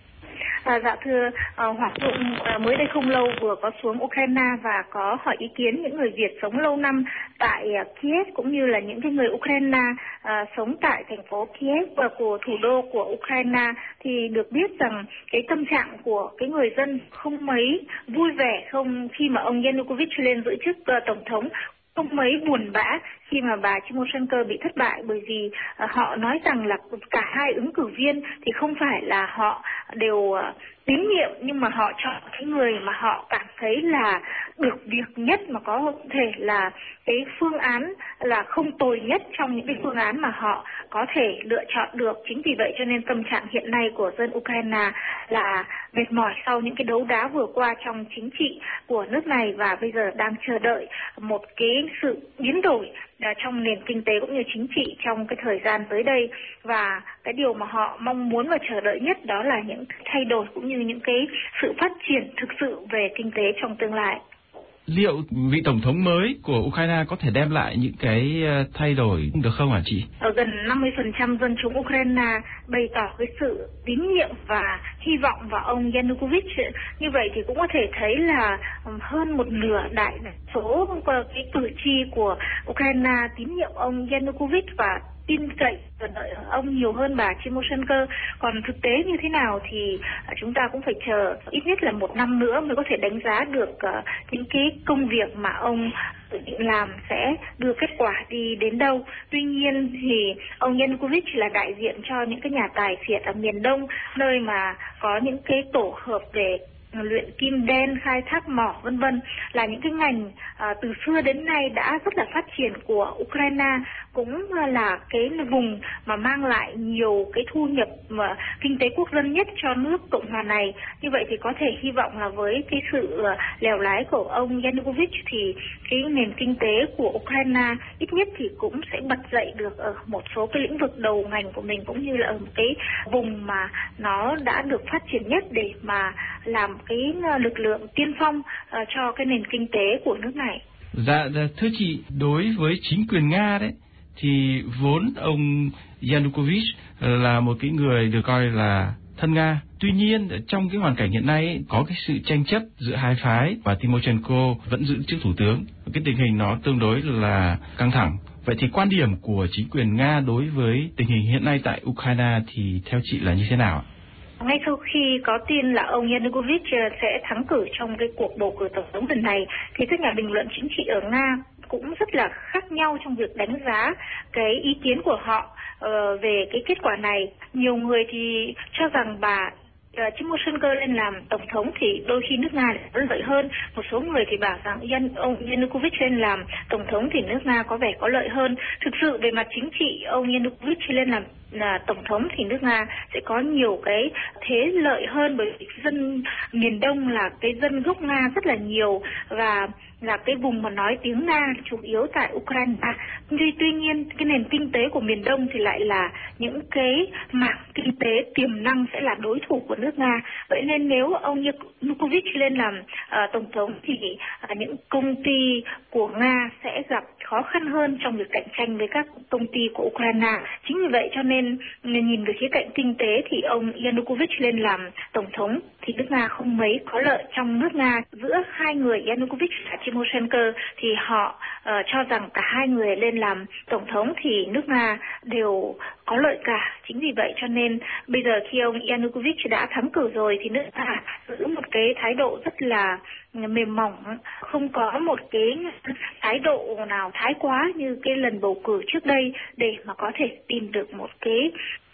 Dạ thưa Hoàng Phụng, mới đây không lâu vừa có xuống Ukraine và có hỏi ý kiến những người Việt sống lâu năm tại Kiev cũng như là những cái người Ukraine sống tại thành phố Kiev và của thủ đô của Ukraine, thì được biết rằng cái tâm trạng của cái người dân không mấy vui vẻ không khi mà ông Yanukovych lên giữ chức tổng thống, không mấy buồn bã khi mà bà Tymoshenko bị thất bại, bởi vì họ nói rằng là cả hai ứng cử viên thì không phải là họ đều tín nhiệm, nhưng mà họ chọn cái người mà họ cảm thấy là được việc nhất, mà có thể là cái phương án là không tồi nhất trong những cái phương án mà họ có thể lựa chọn được. Chính vì vậy cho nên tâm trạng hiện nay của dân Ukraine là mệt mỏi sau những cái đấu đá vừa qua trong chính trị của nước này, và bây giờ đang chờ đợi một cái sự biến đổi trong nền kinh tế cũng như chính trị trong cái thời gian tới đây. Và cái điều mà họ mong muốn và chờ đợi nhất đó là những thay đổi cũng như những cái sự phát triển thực sự về kinh tế trong tương lai. Liệu vị tổng thống mới của Ukraine có thể đem lại những cái thay đổi được không hả chị? Ở gần 50% dân chúng Ukraine bày tỏ cái sự tín nhiệm và hy vọng vào ông Yanukovych. Như vậy thì cũng có thể thấy là hơn một nửa đại số cái cử tri của Ukraine tín nhiệm ông Yanukovych và tin cậy và đợi ông nhiều hơn bà Tymoshenko. Còn thực tế như thế nào thì chúng ta cũng phải chờ ít nhất là 1 năm nữa mới có thể đánh giá được những cái công việc mà ông định làm sẽ đưa kết quả đi đến đâu. Tuy nhiên thì ông Yanukovych là đại diện cho những cái nhà tài phiệt ở miền Đông, nơi mà có những cái tổ hợp về luyện kim đen, khai thác mỏ vân vân, là những cái ngành từ xưa đến nay đã rất là phát triển của Ukraine, cũng là cái vùng mà mang lại nhiều cái thu nhập mà kinh tế quốc dân nhất cho nước Cộng hòa này. Như vậy thì có thể hy vọng là với cái sự lèo lái của ông Yanukovych thì cái nền kinh tế của Ukraine ít nhất thì cũng sẽ bật dậy được ở một số cái lĩnh vực đầu ngành của mình, cũng như là ở một cái vùng mà nó đã được phát triển nhất để mà làm cái lực lượng tiên phong cho cái nền kinh tế của nước này. Dạ, thưa chị, đối với chính quyền Nga đấy thì vốn ông Yanukovych là một cái người được coi là thân Nga. Tuy nhiên trong cái hoàn cảnh hiện nay ấy, có cái sự tranh chấp giữa hai phái và Tymoshenko vẫn giữ chức thủ tướng. Cái tình hình nó tương đối là căng thẳng. Vậy thì quan điểm của chính quyền Nga đối với tình hình hiện nay tại Ukraine thì theo chị là như thế nào ạ? Ngay sau khi có tin là ông Yanukovych sẽ thắng cử trong cái cuộc bầu cử tổng thống lần này, thì các nhà bình luận chính trị ở Nga cũng rất là khác nhau trong việc đánh giá cái ý kiến của họ về cái kết quả này. Nhiều người thì cho rằng bà Tymoshenko lên làm tổng thống thì đôi khi nước Nga có lợi hơn. Một số người thì bảo rằng ông Yanukovych lên làm tổng thống thì nước Nga có vẻ có lợi hơn. Thực sự về mặt chính trị, ông Yanukovych lên làm tổng thống thì nước Nga sẽ có nhiều cái thế lợi hơn, bởi vì dân miền Đông là cái dân gốc Nga rất là nhiều và là cái vùng mà nói tiếng Nga chủ yếu tại Ukraine. Tuy nhiên cái nền kinh tế của miền Đông thì lại là những cái mảng kinh tế tiềm năng sẽ là đối thủ của nước Nga. Vậy nên nếu ông Yanukovych lên làm tổng thống thì những công ty của Nga sẽ gặp khó khăn hơn trong việc cạnh tranh với các công ty của Ukraine. Chính vì vậy cho nên nhìn về khía cạnh kinh tế thì ông Yanukovych lên làm tổng thống thì nước Nga không mấy có lợi. Trong nước Nga giữa hai người Yanukovych và Tymoshenko thì họ cho rằng cả hai người lên làm tổng thống thì nước Nga đều có lợi cả. Chính vì vậy cho nên bây giờ khi ông Yanukovych đã thắng cử rồi thì nước Nga giữ một cái thái độ rất là mềm mỏng, không có một cái thái độ nào thái quá như cái lần bầu cử trước đây để mà có thể tìm được một cái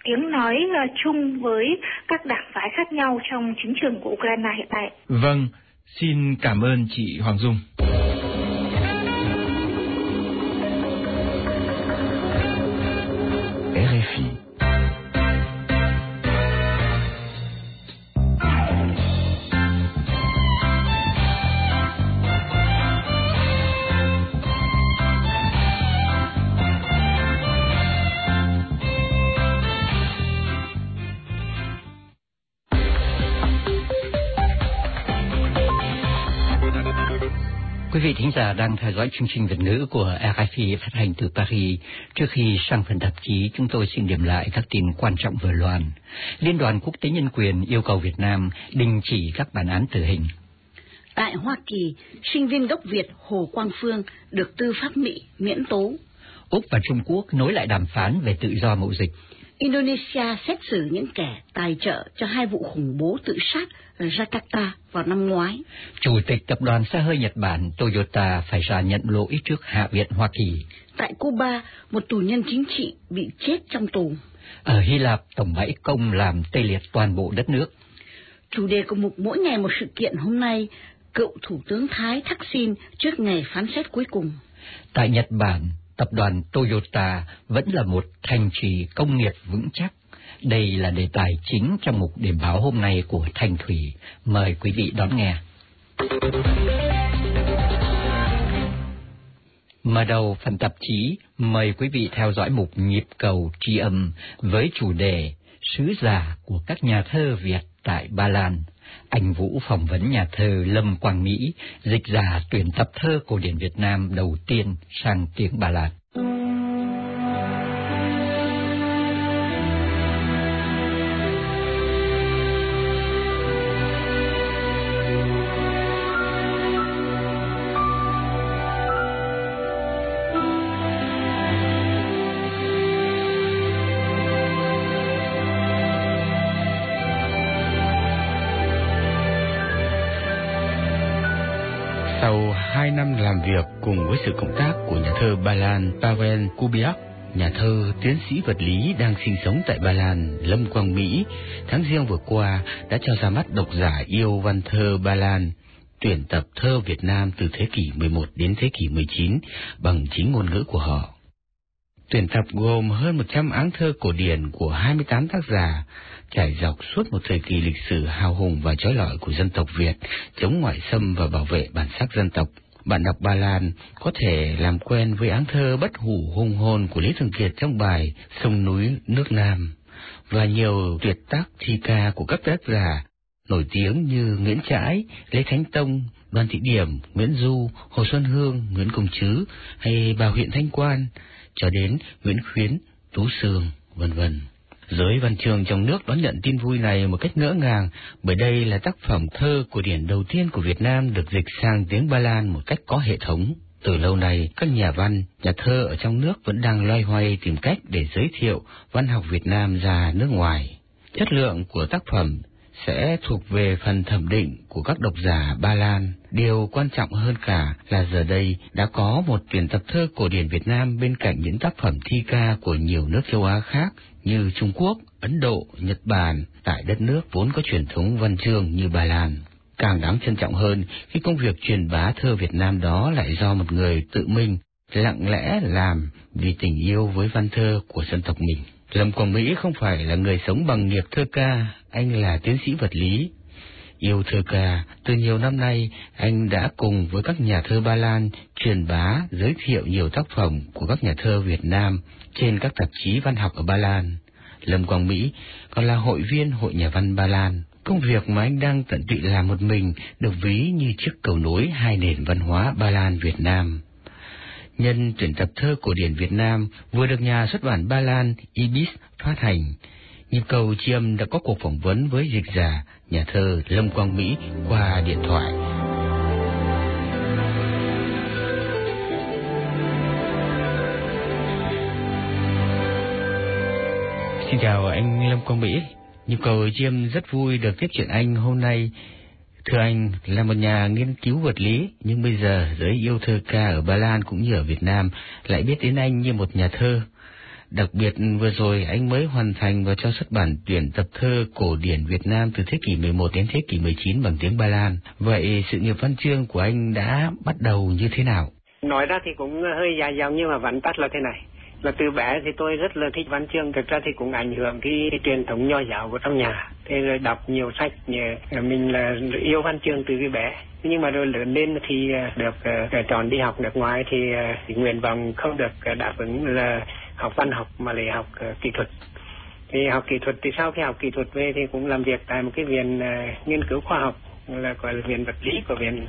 tiếng nói chung với các đảng phái khác nhau trong chính trường của Ukraine hiện tại. Vâng, xin cảm ơn chị Hoàng Dung. RFI. Quý vị thính giả đang theo dõi chương trình Việt ngữ của RFI phát hành từ Paris. Trước khi sang phần tạp chí, chúng tôi xin điểm lại các tin quan trọng vừa loan. Liên đoàn Quốc tế Nhân quyền yêu cầu Việt Nam đình chỉ các bản án tử hình. Tại Hoa Kỳ, sinh viên gốc Việt Hồ Quang Phương được tư pháp Mỹ miễn tố. Úc và Trung Quốc nối lại đàm phán về tự do mậu dịch. Indonesia xét xử những kẻ tài trợ cho 2 vụ khủng bố tự sát ở Jakarta vào năm ngoái. Chủ tịch tập đoàn xe hơi Nhật Bản Toyota phải ra nhận lỗi trước Hạ viện Hoa Kỳ. Tại Cuba, một tù nhân chính trị bị chết trong tù. Ở Hy Lạp, tổng bãi công làm tê liệt toàn bộ đất nước. Chủ đề của mục Mỗi Ngày Một Sự Kiện hôm nay, cựu Thủ tướng Thái Thaksin trước ngày phán xét cuối cùng. Tại Nhật Bản, tập đoàn Toyota vẫn là một thành trì công nghiệp vững chắc. Đây là đề tài chính trong mục điểm báo hôm nay của Thanh Thủy. Mời quý vị đón nghe. Mở đầu phần tạp chí, mời quý vị theo dõi mục Nhịp cầu tri âm với chủ đề Sứ giả của các nhà thơ Việt tại Ba Lan. Anh Vũ phỏng vấn nhà thơ Lâm Quang Mỹ, dịch giả tuyển tập thơ cổ điển Việt Nam đầu tiên sang tiếng Ba Lan. Sau 2 năm làm việc cùng với sự cộng tác của nhà thơ Ba Lan Paweł Kubiak, nhà thơ tiến sĩ vật lý đang sinh sống tại Ba Lan Lâm Quang Mỹ, tháng Giêng vừa qua đã cho ra mắt độc giả yêu văn thơ Ba Lan, tuyển tập thơ Việt Nam từ thế kỷ 11 đến thế kỷ 19 bằng chính ngôn ngữ của họ. Tuyển tập gồm hơn 100 áng thơ cổ điển của 28 tác giả, trải dọc suốt một thời kỳ lịch sử hào hùng và chói lọi của dân tộc Việt, chống ngoại xâm và bảo vệ bản sắc dân tộc. Bạn đọc Ba Lan có thể làm quen với áng thơ bất hủ hùng hồn của Lý Thường Kiệt trong bài Sông núi nước Nam, và nhiều tuyệt tác thi ca của các tác giả nổi tiếng như Nguyễn Trãi, Lê Thánh Tông, Đoàn Thị Điểm, Nguyễn Du, Hồ Xuân Hương, Nguyễn Công Trứ hay bà Huyện Thanh Quan, cho đến Nguyễn Khuyến, Tú Sương, vân vân. Giới văn chương trong nước đón nhận tin vui này một cách ngỡ ngàng, bởi đây là tác phẩm thơ cổ điển đầu tiên của Việt Nam được dịch sang tiếng Ba Lan một cách có hệ thống. Từ lâu nay, các nhà văn, nhà thơ ở trong nước vẫn đang loay hoay tìm cách để giới thiệu văn học Việt Nam ra nước ngoài. Chất lượng của tác phẩm sẽ thuộc về phần thẩm định của các độc giả Ba Lan. Điều quan trọng hơn cả là giờ đây đã có một tuyển tập thơ cổ điển Việt Nam bên cạnh những tác phẩm thi ca của nhiều nước châu Á khác như Trung Quốc, Ấn Độ, Nhật Bản, tại đất nước vốn có truyền thống văn chương như Ba Lan. Càng đáng trân trọng hơn khi công việc truyền bá thơ Việt Nam đó lại do một người tự mình lặng lẽ làm vì tình yêu với văn thơ của dân tộc mình. Lâm Quang Mỹ không phải là người sống bằng nghiệp thơ ca, anh là tiến sĩ vật lý. Yêu thơ ca, từ nhiều năm nay, anh đã cùng với các nhà thơ Ba Lan truyền bá, giới thiệu nhiều tác phẩm của các nhà thơ Việt Nam trên các tạp chí văn học ở Ba Lan. Lâm Quang Mỹ còn là hội viên Hội Nhà văn Ba Lan. Công việc mà anh đang tận tụy làm một mình được ví như chiếc cầu nối hai nền văn hóa Ba Lan Việt Nam. Nhân tuyển tập thơ cổ điển Việt Nam vừa được nhà xuất bản Ba Lan Ibis phát hành, Nhịp cầu tri âm đã có cuộc phỏng vấn với dịch giả, nhà thơ Lâm Quang Mỹ qua điện thoại. Xin chào anh Lâm Quang Mỹ. Nhịp cầu tri âm rất vui được tiếp chuyện anh hôm nay. Thưa anh, là một nhà nghiên cứu vật lý, nhưng bây giờ giới yêu thơ ca ở Ba Lan cũng như ở Việt Nam lại biết đến anh như một nhà thơ. Đặc biệt vừa rồi anh mới hoàn thành và cho xuất bản tuyển tập thơ cổ điển Việt Nam từ thế kỷ 11 đến thế kỷ 19 bằng tiếng Ba Lan. Vậy sự nghiệp văn chương của anh đã bắt đầu như thế nào? Nói ra thì cũng hơi dài dòng nhưng mà vắn tắt là thế này. Là từ bé thì tôi rất là thích văn chương, thực ra thì cũng ảnh hưởng cái truyền thống nho giáo của trong nhà. Thế rồi đọc nhiều sách, mình là yêu văn chương từ cái bé. Nhưng mà rồi lớn lên thì được chọn đi học nước ngoài thì nguyện vọng không được đáp ứng là học văn học mà lại học kỹ thuật. Thì học kỹ thuật thì sau khi học kỹ thuật về thì cũng làm việc tại một cái viện nghiên cứu khoa học là gọi là viện vật lý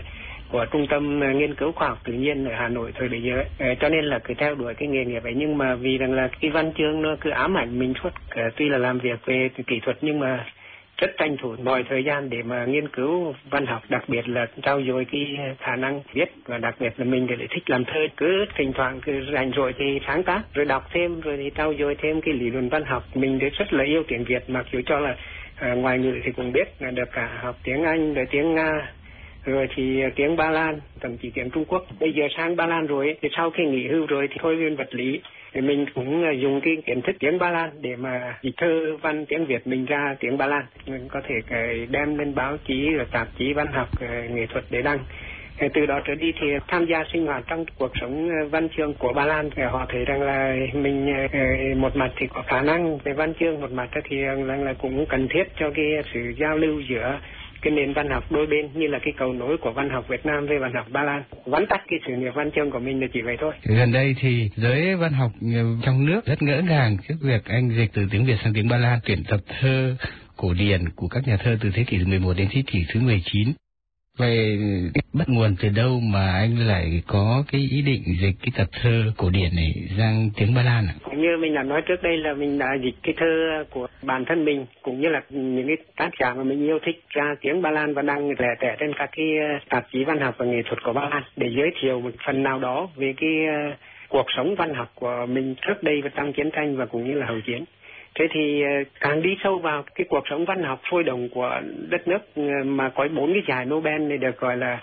của Trung tâm Nghiên cứu Khoa học Tự nhiên ở Hà Nội thời bấy giờ. Cho nên là cứ theo đuổi cái nghề nghiệp ấy, nhưng mà vì rằng là cái văn chương nó cứ ám ảnh mình suốt. Tuy là làm việc về kỹ thuật nhưng mà rất tranh thủ mọi thời gian để mà nghiên cứu văn học, đặc biệt là trau dồi cái khả năng viết, và đặc biệt là mình thì thích làm thơ, cứ thỉnh thoảng cứ rảnh rỗi thì sáng tác, rồi đọc thêm, rồi thì trau dồi thêm cái lý luận văn học. Mình thì rất là yêu tiếng Việt, mặc dù cho là ngoại ngữ thì cũng biết, được cả học tiếng Anh, rồi tiếng Nga, rồi thì tiếng Ba Lan, thậm chí tiếng Trung Quốc. Bây giờ sang Ba Lan rồi thì sau khi nghỉ hưu rồi thì thôi viên vật lý thì mình cũng dùng cái kiến thức tiếng Ba Lan để mà dịch thơ văn tiếng Việt mình ra tiếng Ba Lan, mình có thể đem lên báo chí, tạp chí văn học, nghệ thuật để đăng. Từ đó trở đi thì tham gia sinh hoạt trong cuộc sống văn chương của Ba Lan, họ thấy rằng là mình một mặt thì có khả năng về văn chương, một mặt thì rằng là cũng cần thiết cho cái sự giao lưu giữa cái nền văn học đôi bên, như là cái cầu nối của văn học Việt Nam với văn học Ba Lan. Vắn tắt cái sự nghiệp văn chương của mình là chỉ vậy thôi. Gần đây thì giới văn học trong nước rất ngỡ ngàng trước việc anh dịch từ tiếng Việt sang tiếng Ba Lan, tuyển tập thơ cổ điển của các nhà thơ từ thế kỷ 11 đến thế kỷ thứ 19. Vậy bắt nguồn từ đâu mà anh lại có cái ý định dịch cái tập thơ cổ điển này sang tiếng Ba Lan ạ? Như mình đã nói trước đây là mình đã dịch cái thơ của bản thân mình cũng như là những cái tác giả mà mình yêu thích ra tiếng Ba Lan và đăng lẻ tẻ trên các cái tạp chí văn học và nghệ thuật của Ba Lan để giới thiệu một phần nào đó về cái cuộc sống văn học của mình trước đây và trong chiến tranh và cũng như là hậu chiến. Thế thì càng đi sâu vào cái cuộc sống văn học sôi động của đất nước mà có 4 cái giải Nobel này được gọi là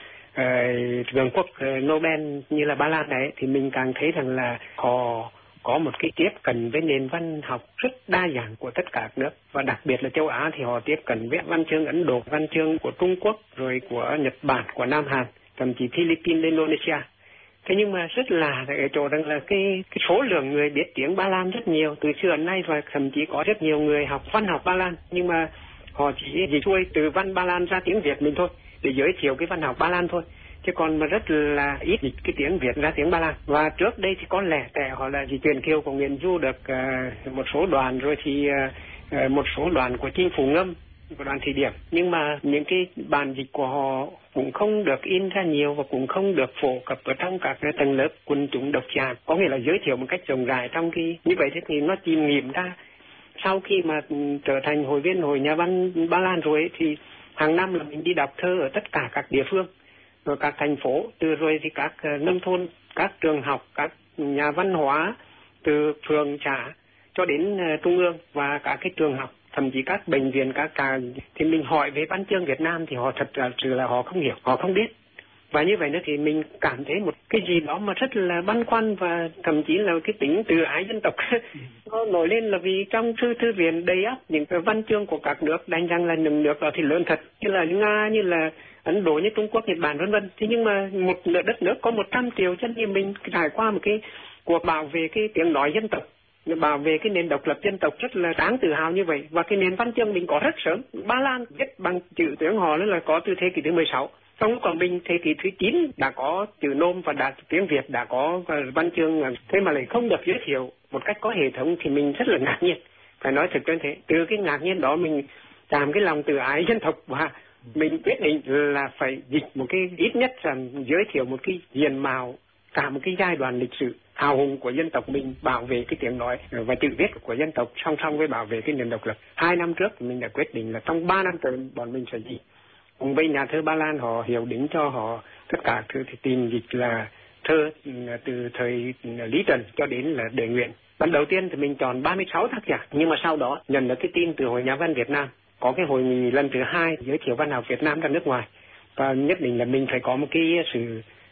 cường quốc Nobel như là Ba Lan đấy, thì mình càng thấy rằng là họ có một cái tiếp cận với nền văn học rất đa dạng của tất cả các nước, và đặc biệt là châu Á thì họ tiếp cận với văn chương Ấn Độ, văn chương của Trung Quốc, rồi của Nhật Bản, của Nam Hàn, thậm chí Philippines, Indonesia. Thế nhưng mà rất là ở chỗ rằng là cái số lượng người biết tiếng Ba Lan rất nhiều từ xưa đến nay, và thậm chí có rất nhiều người học văn học Ba Lan, nhưng mà họ chỉ dịch xuôi từ văn Ba Lan ra tiếng Việt mình thôi để giới thiệu cái văn học Ba Lan thôi, chứ còn mà rất là ít dịch cái tiếng Việt ra tiếng Ba Lan. Và trước đây thì có lẽ tại họ là truyền kiều của Nguyễn Du được một số đoàn, rồi thì một số đoàn của Chính phủ Ngâm, của đoàn Thụy Điển, nhưng mà những cái bản dịch của họ cũng không được in ra nhiều và cũng không được phổ cập ở trong các tầng lớp quần chúng độc giả, có nghĩa là giới thiệu một cách rộng rãi trong cái như vậy. Thế thì nó chìm nghiệm ra sau khi mà trở thành hội viên Hội Nhà văn Ba Lan rồi ấy, thì hàng năm là mình đi đọc thơ ở tất cả các địa phương, rồi các thành phố, từ rồi thì các nông thôn, các trường học, các nhà văn hóa, từ phường xã cho đến trung ương và các cái trường học, thậm chí các bệnh viện, các thì mình hỏi về văn chương Việt Nam thì họ thật sự là họ không hiểu, họ không biết. Và như vậy nữa thì mình cảm thấy một cái gì đó mà rất là băn khoăn, và thậm chí là cái tính tự ái dân tộc nó nổi lên, là vì trong thư viện đầy ắp những cái văn chương của các nước đánh rằng là những nước đó thì lớn thật, như là Nga, như là Ấn Độ, như Trung Quốc, Nhật Bản vân vân. Thế nhưng mà một đất nước có 100 triệu dân thì mình trải qua một cái cuộc bảo vệ cái tiếng nói dân tộc, bảo vệ cái nền độc lập dân tộc rất là đáng tự hào như vậy. Và cái nền văn chương mình có rất sớm. Ba Lan viết bằng chữ tiếng họ là có từ thế kỷ thứ 16. Trong lúc còn mình thế kỷ thứ 9 đã có chữ nôm và tiếng Việt đã có văn chương, thế mà lại không được giới thiệu một cách có hệ thống thì mình rất là ngạc nhiên. Phải nói thật như thế. Từ cái ngạc nhiên đó mình cảm cái lòng tự ái dân tộc, và mình quyết định là phải dịch một cái, ít nhất là giới thiệu một cái diện mạo cả một cái giai đoạn lịch sử hào hùng của dân tộc mình, bảo vệ cái tiếng nói và chữ viết của dân tộc song song với bảo vệ cái nền độc lập. 2 năm trước mình đã quyết định là trong 3 năm tới bọn mình sẽ dịch. Cùng với nhà thơ Ba Lan họ hiểu đính cho họ tất cả thứ thì tìm dịch là thơ từ thời Lý Trần cho đến là Đời Nguyện. Ban đầu tiên thì mình chọn 36 tác giả, nhưng mà sau đó nhận được cái tin từ Hội Nhà văn Việt Nam có cái hội nghị lần thứ 2 giới thiệu văn học Việt Nam ra nước ngoài, và nhất định là mình phải có một cái sự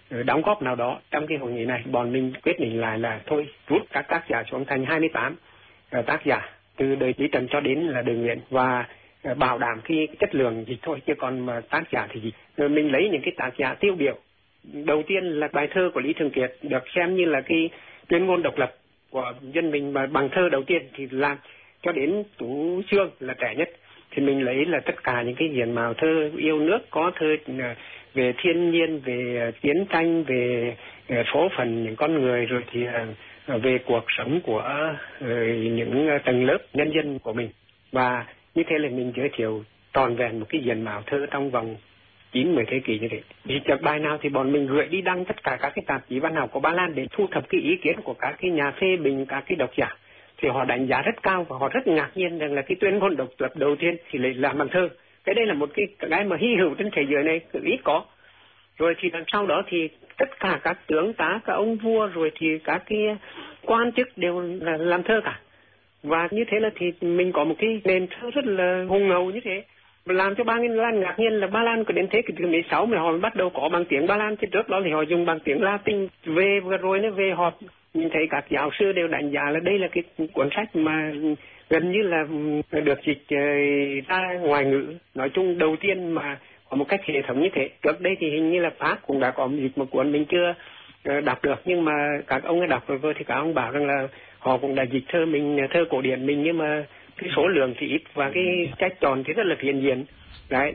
đóng góp nào đó trong cái hội nghị này, bọn mình quyết định lại là thôi rút các tác giả xuống thành 28 tác giả từ đời Lý Trần cho đến là đời Nguyễn, và bảo đảm cái chất lượng dịch thôi, chứ còn mà tác giả thì dịch. Rồi mình lấy những cái tác giả tiêu biểu. Đầu tiên là bài thơ của Lý Thường Kiệt, được xem như là cái tuyên ngôn độc lập của dân mình, mà bằng thơ đầu tiên thì làm cho đến Tú Chương là trẻ nhất. Thì mình lấy là tất cả những cái diện mạo thơ yêu nước, có thơ về thiên nhiên, về chiến tranh, về số phận những con người, rồi thì về cuộc sống của những tầng lớp nhân dân của mình. Và như thế là mình giới thiệu trọn vẹn một cái diện mạo thơ trong vòng 9-10 thế kỷ như thế. Vì chợt bài nào thì bọn mình gửi đi đăng tất cả các cái tạp chí văn học của Ba Lan để thu thập cái ý kiến của các cái nhà phê bình, các cái độc giả. Thì họ đánh giá rất cao và họ rất ngạc nhiên rằng là cái tuyên ngôn độc lập đầu tiên thì lại làm bằng thơ. Cái đây là một cái mà hy hữu trên thế giới này ít có. Rồi thì đằng sau đó thì tất cả các tướng tá, các ông vua, rồi thì các cái quan chức đều là làm thơ cả. Và như thế là thì mình có một cái nền thơ rất là hùng hậu như thế. Và làm cho Ba Lan ngạc nhiên là Ba Lan có đến thế kỷ thứ 16 mà họ mới bắt đầu có bằng tiếng Ba Lan, chứ trước đó thì họ dùng bằng tiếng Latin. Về vừa rồi nó về họp, mình thấy các giáo sư đều đánh giá là đây là cái cuốn sách mà gần như là được dịch ra ngoại ngữ nói chung đầu tiên mà có một cách hệ thống như thế. Trước đây thì hình như là Pháp cũng đã có dịch một cuốn mình chưa đọc được, nhưng mà các ông ấy đọc rồi thì các ông bảo rằng là họ cũng đã dịch thơ mình, thơ cổ điển mình, nhưng mà cái số lượng thì ít và cái cách chọn thì rất là phiền diện. Đấy.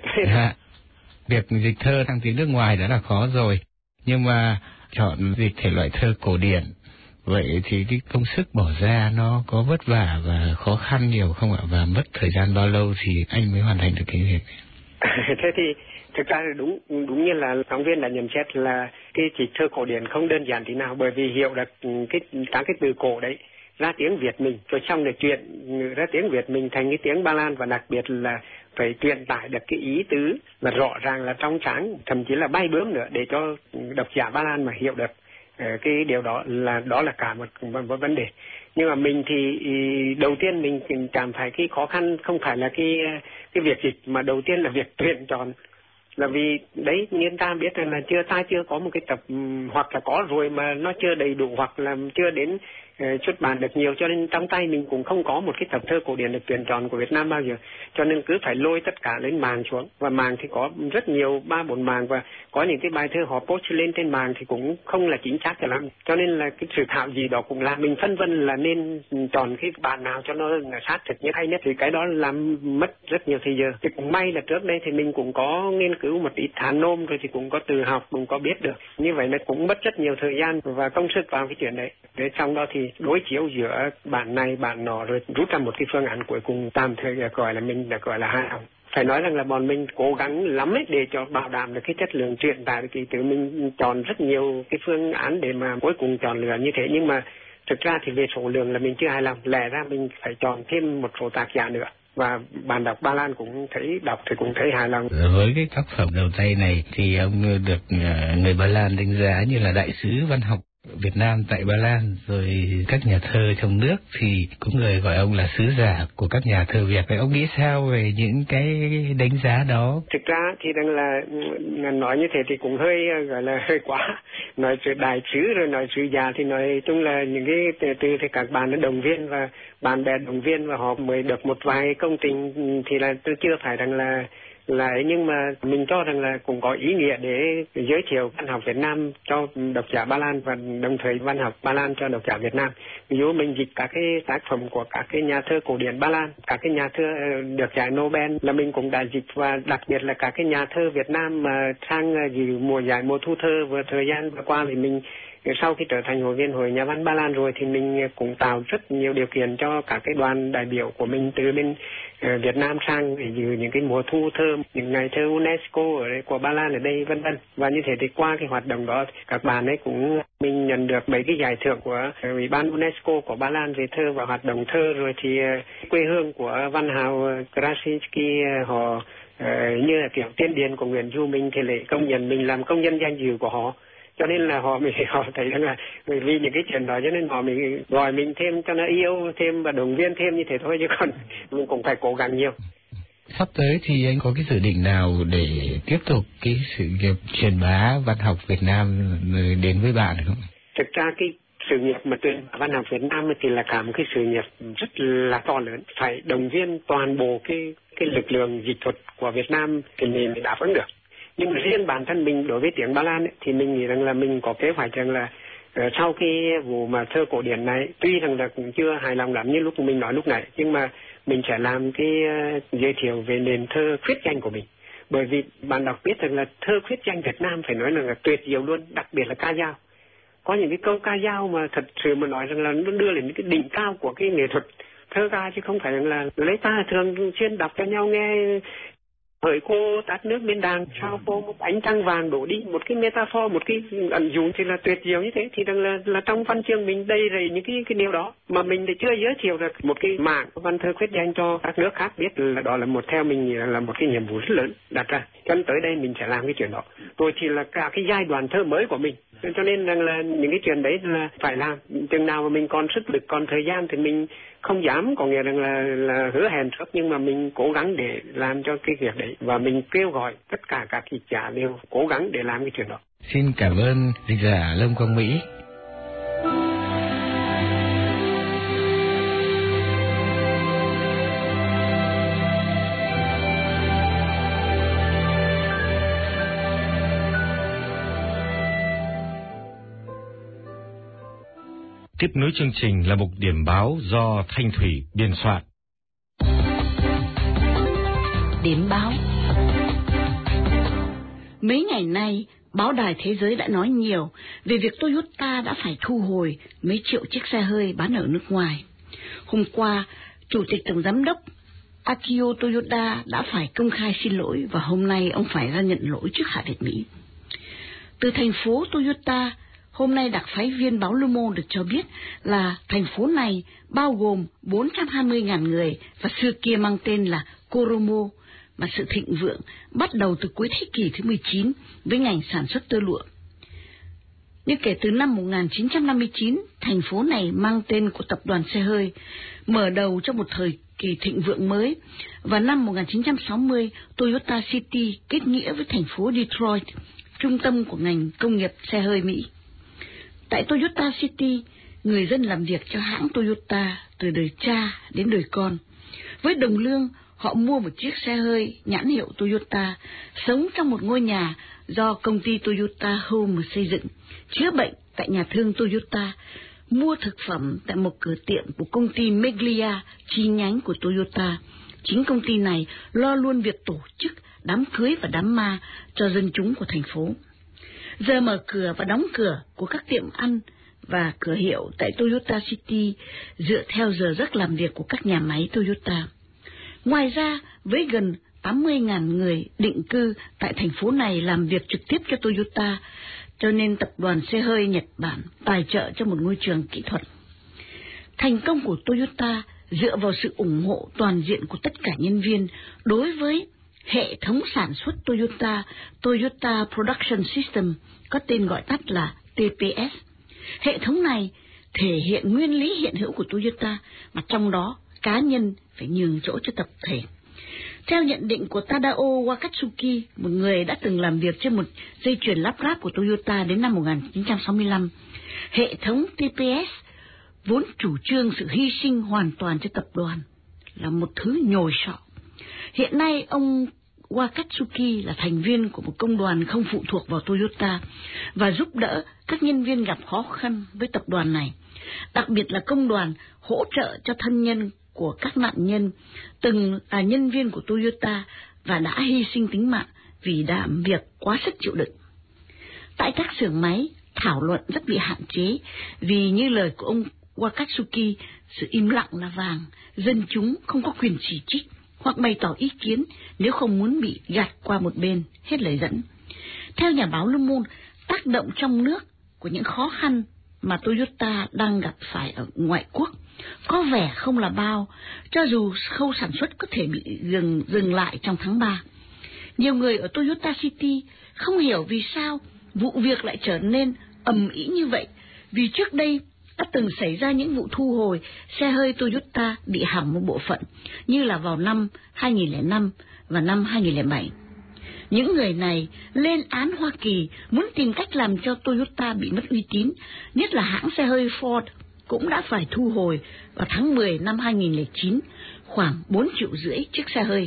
Việc dịch thơ sang tiếng nước ngoài đã là khó rồi, nhưng mà chọn dịch thể loại thơ cổ điển, vậy thì cái công sức bỏ ra nó có vất vả và khó khăn nhiều không ạ? Và mất thời gian bao lâu thì anh mới hoàn thành được cái việc này? Thế thì thực ra đúng như là phóng viên đã nhận xét là cái dịch thơ cổ điển không đơn giản tí nào, bởi vì hiểu được các cái từ cổ đấy ra tiếng Việt mình, rồi xong rồi chuyển ra tiếng Việt mình thành cái tiếng Ba Lan, và đặc biệt là phải truyền tải được cái ý tứ là rõ ràng, là trong sáng, thậm chí là bay bướm nữa, để cho độc giả Ba Lan mà hiểu được cái điều đó là cả một vấn đề. Nhưng mà mình thì đầu tiên mình cảm thấy cái khó khăn không phải là cái việc dịch, mà đầu tiên là việc tuyển chọn. Là vì đấy, như ta biết rằng là chưa có một cái tập, hoặc là có rồi mà nó chưa đầy đủ, hoặc là chưa đến xuất bản được nhiều, cho nên trong tay mình cũng không có một cái tập thơ cổ điển được tuyển chọn của Việt Nam bao giờ, cho nên cứ phải lôi tất cả lên mạng xuống. Và mạng thì có rất nhiều, 3-4 mạng, và có những cái bài thơ họ post lên trên mạng thì cũng không là chính xác cho lắm, cho nên là cái sự thảo gì đó cũng là mình phân vân là nên chọn cái bản nào cho nó sát thực nhất, hay nhất, thì cái đó làm mất rất nhiều thời giờ. Thì cũng may là trước đây thì mình cũng có nghiên cứu một ít Hán nôm, rồi thì cũng có từ học, cũng có biết được. Như vậy là cũng mất rất nhiều thời gian và công sức vào cái chuyện đấy. Để trong đó thì đối chiếu giữa bản này bản nọ, rồi rút ra một cái phương án cuối cùng tạm thời gọi là hài lòng. Phải nói rằng là bọn mình cố gắng lắm ấy để cho bảo đảm được cái chất lượng truyền tải cái từ mình chọn rất nhiều cái phương án để mà cuối cùng chọn lựa như thế, nhưng mà thực ra thì về số lượng là mình chưa hài lòng, lẽ ra mình phải chọn thêm một số tác giả nữa. Và bạn đọc Ba Lan cũng thấy đọc thì cũng thấy hài lòng. Với cái tác phẩm đầu tay này thì ông được người Ba Lan đánh giá như là đại sứ văn học Việt Nam tại Ba Lan, rồi các nhà thơ trong nước thì cũng người gọi ông là sứ giả của các nhà thơ Việt. Vậy ông nghĩ sao về những cái đánh giá đó? Thực ra thì rằng là nói như thế thì cũng hơi gọi là hơi quá, nói sự đại sứ rồi nói sứ giả thì nói chung là những cái từ thì các bạn đã động viên và bạn bè động viên, và họ mới được một vài công trình thì là tôi chưa phải rằng là nhưng mà mình cho rằng là cũng có ý nghĩa để giới thiệu văn học Việt Nam cho độc giả Ba Lan, và đồng thời văn học Ba Lan cho độc giả Việt Nam. Ví dụ mình dịch các cái tác phẩm của các cái nhà thơ cổ điển Ba Lan, các cái nhà thơ được giải Nobel là mình cũng đã dịch, và đặc biệt là các cái nhà thơ Việt Nam mà sang dự mùa thu thơ vừa thời gian vừa qua, thì mình sau khi trở thành hội viên Hội Nhà văn Ba Lan rồi thì mình cũng tạo rất nhiều điều kiện cho các cái đoàn đại biểu của mình từ bên Việt Nam sang để dự những cái mùa thu thơ, những ngày thơ UNESCO của Ba Lan ở đây, vân vân. Và như thế thì qua cái hoạt động đó các bạn ấy cũng mình nhận được mấy cái giải thưởng của Ủy ban UNESCO của Ba Lan về thơ và hoạt động thơ. Rồi thì quê hương của văn hào Krasnitsky họ như là kiểu tiên điển của Nguyễn Du, mình thì lại công nhận mình làm công nhân danh dự của họ. Cho nên là họ thấy rằng là vì những cái chuyện đó cho nên họ mình gọi mình thêm cho nó yêu thêm và động viên thêm như thế thôi, chứ còn mình cũng phải cố gắng nhiều. Sắp tới thì anh có cái dự định nào để tiếp tục cái sự nghiệp truyền bá văn học Việt Nam đến với bạn không? Thực ra cái sự nghiệp mà truyền bá văn học Việt Nam thì là cả một cái sự nghiệp rất là to lớn, phải động viên toàn bộ cái lực lượng dịch thuật của Việt Nam thì mình đáp ứng được. Nhưng mà riêng bản thân mình đối với tiếng Ba Lan ấy, thì mình nghĩ rằng là mình có kế hoạch rằng là sau cái vụ mà thơ cổ điển này, tuy rằng là cũng chưa hài lòng lắm như lúc mình nói lúc nãy, nhưng mà mình sẽ làm cái giới thiệu về nền thơ khuyết danh của mình. Bởi vì bạn đọc biết rằng là thơ khuyết danh Việt Nam phải nói là tuyệt diệu luôn, đặc biệt là ca dao. Có những cái câu ca dao mà thật sự mà nói rằng là nó đưa lên những cái đỉnh cao của cái nghệ thuật thơ ca, chứ không phải rằng là lấy ta thường xuyên đọc cho nhau nghe. Hỡi cô tát nước bên đàng, sao cô một ánh trăng vàng đổ đi, một cái metaphor, một cái ẩn dụ thì là tuyệt diệu như thế. Thì rằng là trong văn chương mình đầy rẫy những cái điều đó mà mình thì chưa giới thiệu được một cái mảng văn thơ khuyết danh cho các nước khác biết, là đó là một, theo mình là một cái nhiệm vụ rất lớn đặt ra. Cho nên tới đây mình sẽ làm cái chuyện đó. Rồi thì là cả cái giai đoạn thơ mới của mình. Cho nên rằng là những cái chuyện đấy là phải làm. Chừng nào mà mình còn sức lực, còn thời gian thì mình không dám, có nghĩa rằng là hứa hẹn trước, nhưng mà mình cố gắng để làm cho cái việc đấy, và mình kêu gọi tất cả các dịch giả đều cố gắng để làm cái chuyện đó. Xin cảm ơn dịch giả Lâm Quang Mỹ. Tiếp nối chương trình là mục điểm báo do Thanh Thủy biên soạn. Điểm báo. Mấy ngày nay, báo đài thế giới đã nói nhiều về việc Toyota đã phải thu hồi mấy triệu chiếc xe hơi bán ở nước ngoài. Hôm qua, Chủ tịch Tổng Giám đốc Akio Toyoda đã phải công khai xin lỗi, và hôm nay ông phải ra nhận lỗi trước Hạ viện Mỹ. Từ thành phố Toyota, hôm nay đặc phái viên báo Le Monde được cho biết là thành phố này bao gồm 420.000 người và xưa kia mang tên là Koromo, mà sự thịnh vượng bắt đầu từ cuối thế kỷ thứ 19 với ngành sản xuất tơ lụa. Nhưng kể từ năm 1959, thành phố này mang tên của tập đoàn xe hơi, mở đầu cho một thời kỳ thịnh vượng mới, và năm 1960, Toyota City kết nghĩa với thành phố Detroit, trung tâm của ngành công nghiệp xe hơi Mỹ. Tại Toyota City, người dân làm việc cho hãng Toyota từ đời cha đến đời con. Với đồng lương, họ mua một chiếc xe hơi nhãn hiệu Toyota, sống trong một ngôi nhà do công ty Toyota Home xây dựng, chữa bệnh tại nhà thương Toyota, mua thực phẩm tại một cửa tiệm của công ty Meglia, chi nhánh của Toyota. Chính công ty này lo luôn việc tổ chức đám cưới và đám ma cho dân chúng của thành phố. Giờ mở cửa và đóng cửa của các tiệm ăn và cửa hiệu tại Toyota City dựa theo giờ giấc làm việc của các nhà máy Toyota. Ngoài ra, với gần 80.000 người định cư tại thành phố này làm việc trực tiếp cho Toyota, cho nên tập đoàn xe hơi Nhật Bản tài trợ cho một ngôi trường kỹ thuật. Thành công của Toyota dựa vào sự ủng hộ toàn diện của tất cả nhân viên đối với hệ thống sản xuất Toyota, Toyota Production System, có tên gọi tắt là TPS. Hệ thống này thể hiện nguyên lý hiện hữu của Toyota, mà trong đó cá nhân phải nhường chỗ cho tập thể. Theo nhận định của Tadao Wakatsuki, một người đã từng làm việc trên một dây chuyền lắp ráp của Toyota đến năm 1965, hệ thống TPS vốn chủ trương sự hy sinh hoàn toàn cho tập đoàn là một thứ nhồi sọ. Hiện nay, ông Wakatsuki là thành viên của một công đoàn không phụ thuộc vào Toyota và giúp đỡ các nhân viên gặp khó khăn với tập đoàn này, đặc biệt là công đoàn hỗ trợ cho thân nhân của các nạn nhân từng là nhân viên của Toyota và đã hy sinh tính mạng vì đảm việc quá sức chịu đựng. Tại các xưởng máy, thảo luận rất bị hạn chế vì như lời của ông Wakatsuki, sự im lặng là vàng, dân chúng không có quyền chỉ trích hoặc bày tỏ ý kiến nếu không muốn bị gạt qua một bên, hết lời dẫn. Theo nhà báo Le Monde, tác động trong nước của những khó khăn mà Toyota đang gặp phải ở ngoại quốc có vẻ không là bao, cho dù khâu sản xuất có thể bị dừng lại trong tháng 3. Nhiều người ở Toyota City không hiểu vì sao vụ việc lại trở nên ầm ĩ như vậy, vì trước đây đã từng xảy ra những vụ thu hồi xe hơi Toyota bị hỏng một bộ phận, như là vào năm 2005 và năm 2007. Những người này lên án Hoa Kỳ muốn tìm cách làm cho Toyota bị mất uy tín, nhất là hãng xe hơi Ford cũng đã phải thu hồi vào tháng 10 năm 2009 khoảng 4,5 triệu chiếc xe hơi.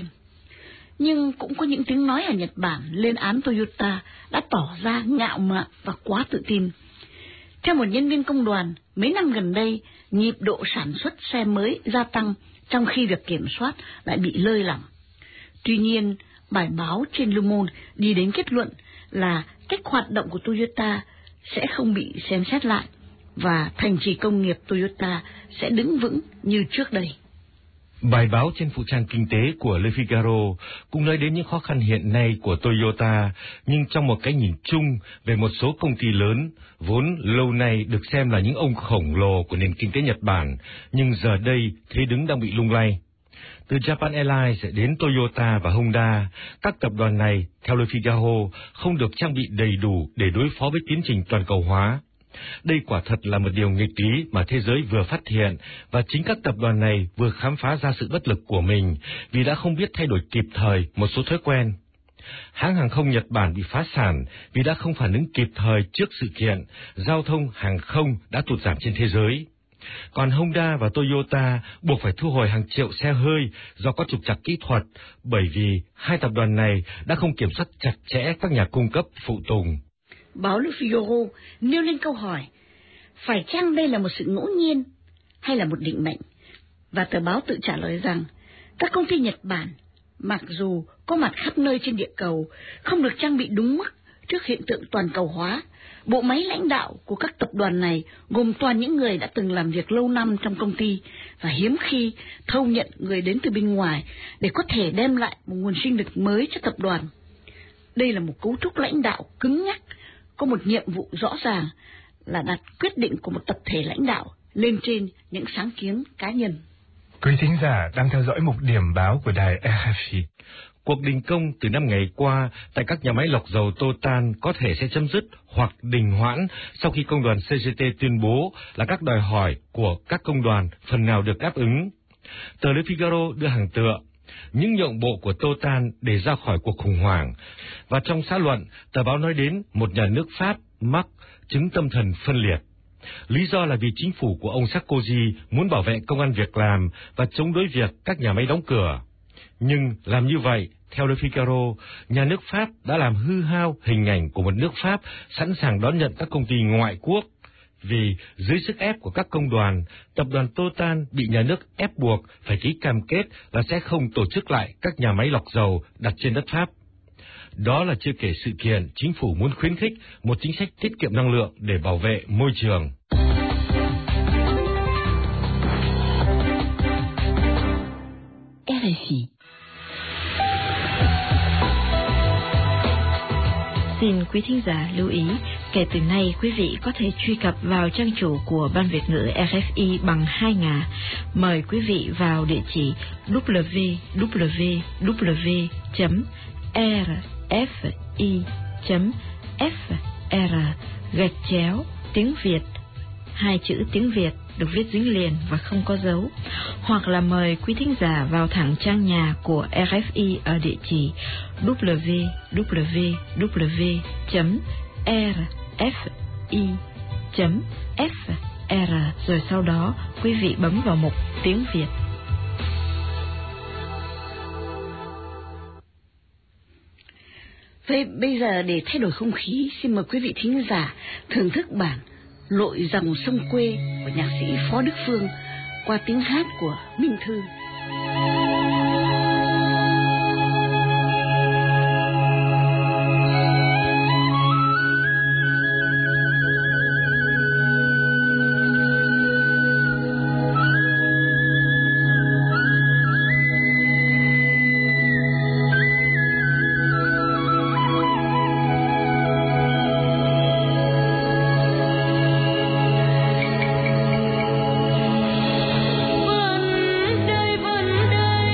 Nhưng cũng có những tiếng nói ở Nhật Bản lên án Toyota đã tỏ ra ngạo mạn và quá tự tin. Theo một nhân viên công đoàn, mấy năm gần đây, nhịp độ sản xuất xe mới gia tăng trong khi việc kiểm soát lại bị lơi lỏng. Tuy nhiên, bài báo trên Le Monde đi đến kết luận là cách hoạt động của Toyota sẽ không bị xem xét lại và thành trì công nghiệp Toyota sẽ đứng vững như trước đây. Bài báo trên phụ trang kinh tế của Le Figaro cũng nói đến những khó khăn hiện nay của Toyota, nhưng trong một cái nhìn chung về một số công ty lớn, vốn lâu nay được xem là những ông khổng lồ của nền kinh tế Nhật Bản, nhưng giờ đây thế đứng đang bị lung lay. Từ Japan Airlines đến Toyota và Honda, các tập đoàn này, theo Le Figaro, không được trang bị đầy đủ để đối phó với tiến trình toàn cầu hóa. Đây quả thật là một điều nghịch lý mà thế giới vừa phát hiện, và chính các tập đoàn này vừa khám phá ra sự bất lực của mình vì đã không biết thay đổi kịp thời một số thói quen. Hãng hàng không Nhật Bản bị phá sản vì đã không phản ứng kịp thời trước sự kiện giao thông hàng không đã tụt giảm trên thế giới. Còn Honda và Toyota buộc phải thu hồi hàng triệu xe hơi do có trục trặc kỹ thuật, bởi vì hai tập đoàn này đã không kiểm soát chặt chẽ các nhà cung cấp phụ tùng. Báo Le Figaro nêu lên câu hỏi, phải chăng đây là một sự ngẫu nhiên hay là một định mệnh? Và tờ báo tự trả lời rằng, các công ty Nhật Bản, mặc dù có mặt khắp nơi trên địa cầu, không được trang bị đúng mức trước hiện tượng toàn cầu hóa. Bộ máy lãnh đạo của các tập đoàn này gồm toàn những người đã từng làm việc lâu năm trong công ty và hiếm khi thâu nhận người đến từ bên ngoài để có thể đem lại một nguồn sinh lực mới cho tập đoàn. Đây là một cấu trúc lãnh đạo cứng nhắc, có một nhiệm vụ rõ ràng là đặt quyết định của một tập thể lãnh đạo lên trên những sáng kiến cá nhân. Quý thính giả đang theo dõi mục điểm báo của đài RFI. Cuộc đình công từ 5 ngày qua tại các nhà máy lọc dầu Total có thể sẽ chấm dứt hoặc đình hoãn sau khi công đoàn CGT tuyên bố là các đòi hỏi của các công đoàn phần nào được đáp ứng. Tờ Le Figaro đưa hàng tựa những nhượng bộ của Total để ra khỏi cuộc khủng hoảng, và trong xã luận, tờ báo nói đến một nhà nước Pháp mắc chứng tâm thần phân liệt. Lý do là vì chính phủ của ông Sarkozy muốn bảo vệ công ăn việc làm và chống đối việc các nhà máy đóng cửa. Nhưng làm như vậy, theo Le Figaro, nhà nước Pháp đã làm hư hao hình ảnh của một nước Pháp sẵn sàng đón nhận các công ty ngoại quốc. Vì dưới sức ép của các công đoàn, tập đoàn Total bị nhà nước ép buộc phải ký cam kết là sẽ không tổ chức lại các nhà máy lọc dầu đặt trên đất Pháp. Đó là chưa kể sự kiện chính phủ muốn khuyến khích một chính sách tiết kiệm năng lượng để bảo vệ môi trường. RFI. Xin quý thính giả lưu ý, kể từ nay quý vị có thể truy cập vào trang chủ của Ban Việt ngữ RFI bằng 2 ngả. Mời quý vị vào địa chỉ www.rfi.fr/tiếng Việt. 2 chữ tiếng Việt được viết dính liền và không có dấu, hoặc là mời quý thính giả vào thẳng trang nhà của RFI ở địa chỉ www.rfi.fr, rồi sau đó quý vị bấm vào mục tiếng Việt. Vậy bây giờ để thay đổi không khí, xin mời quý vị thính giả thưởng thức bản Lội dòng sông quê của nhạc sĩ Phó Đức Phương qua tiếng hát của Minh Thư. Vân đây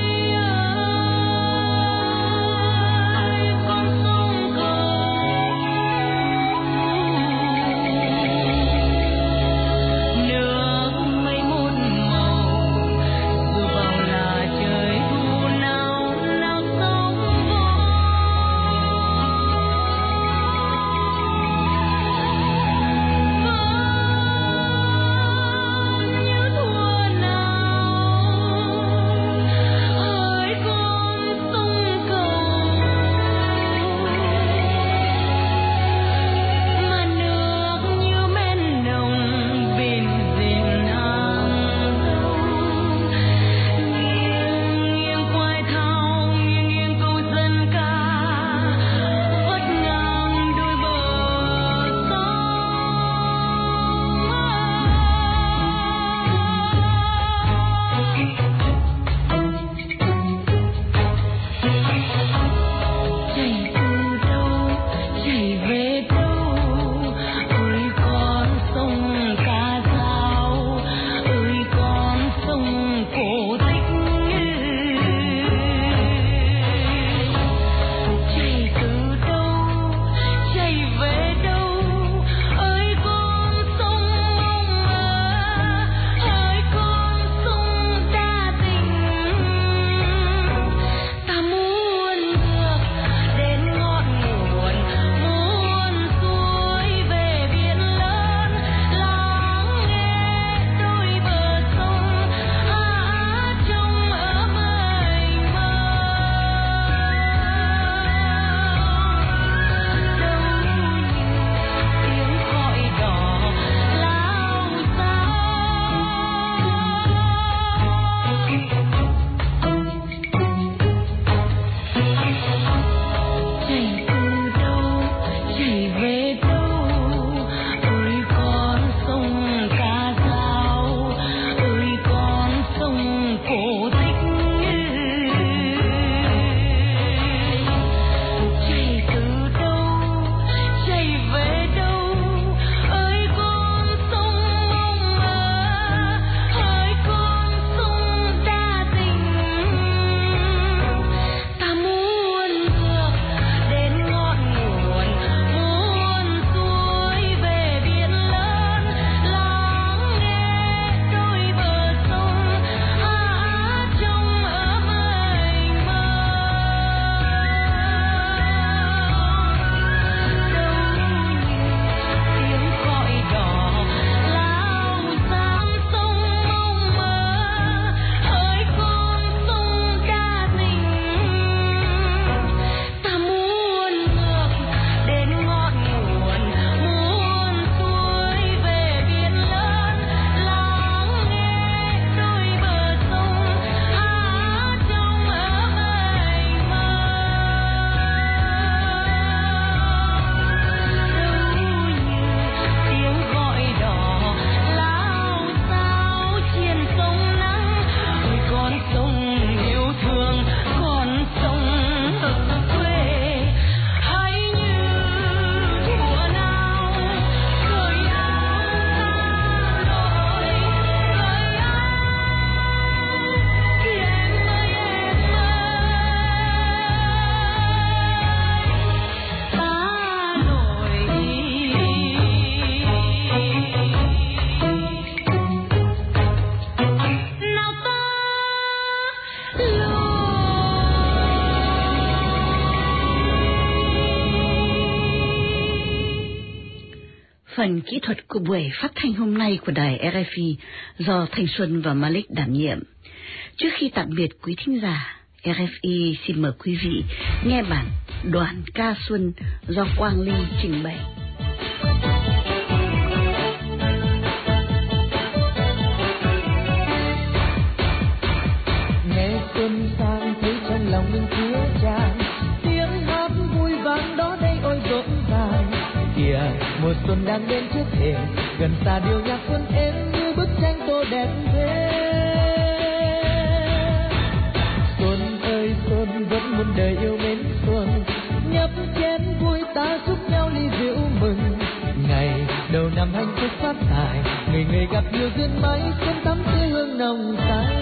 Phần kỹ thuật của buổi phát thanh hôm nay của đài RFI do Thanh Xuân và Malik đảm nhiệm. Trước khi tạm biệt quý thính giả, RFI xin mời quý vị nghe bản Đoàn ca Xuân do Quang Ly trình bày. Nghe xuân sang thấy trong lòng mình chứa tràn tiếng hát vui vang đó đây ôi rộn ràng. Kìa mùa xuân đang đến trước thềm, gần xa điệu nhạc xuân êm như bức tranh tô đẹp thế. Xuân ơi xuân vẫn muôn đời yêu mến xuân, nhấp chén vui ta chúc nhau ly rượu mừng. Ngày đầu năm hạnh phúc phát tài, người người gặp nhiều duyên may xuân tắm tươi hương nồng say.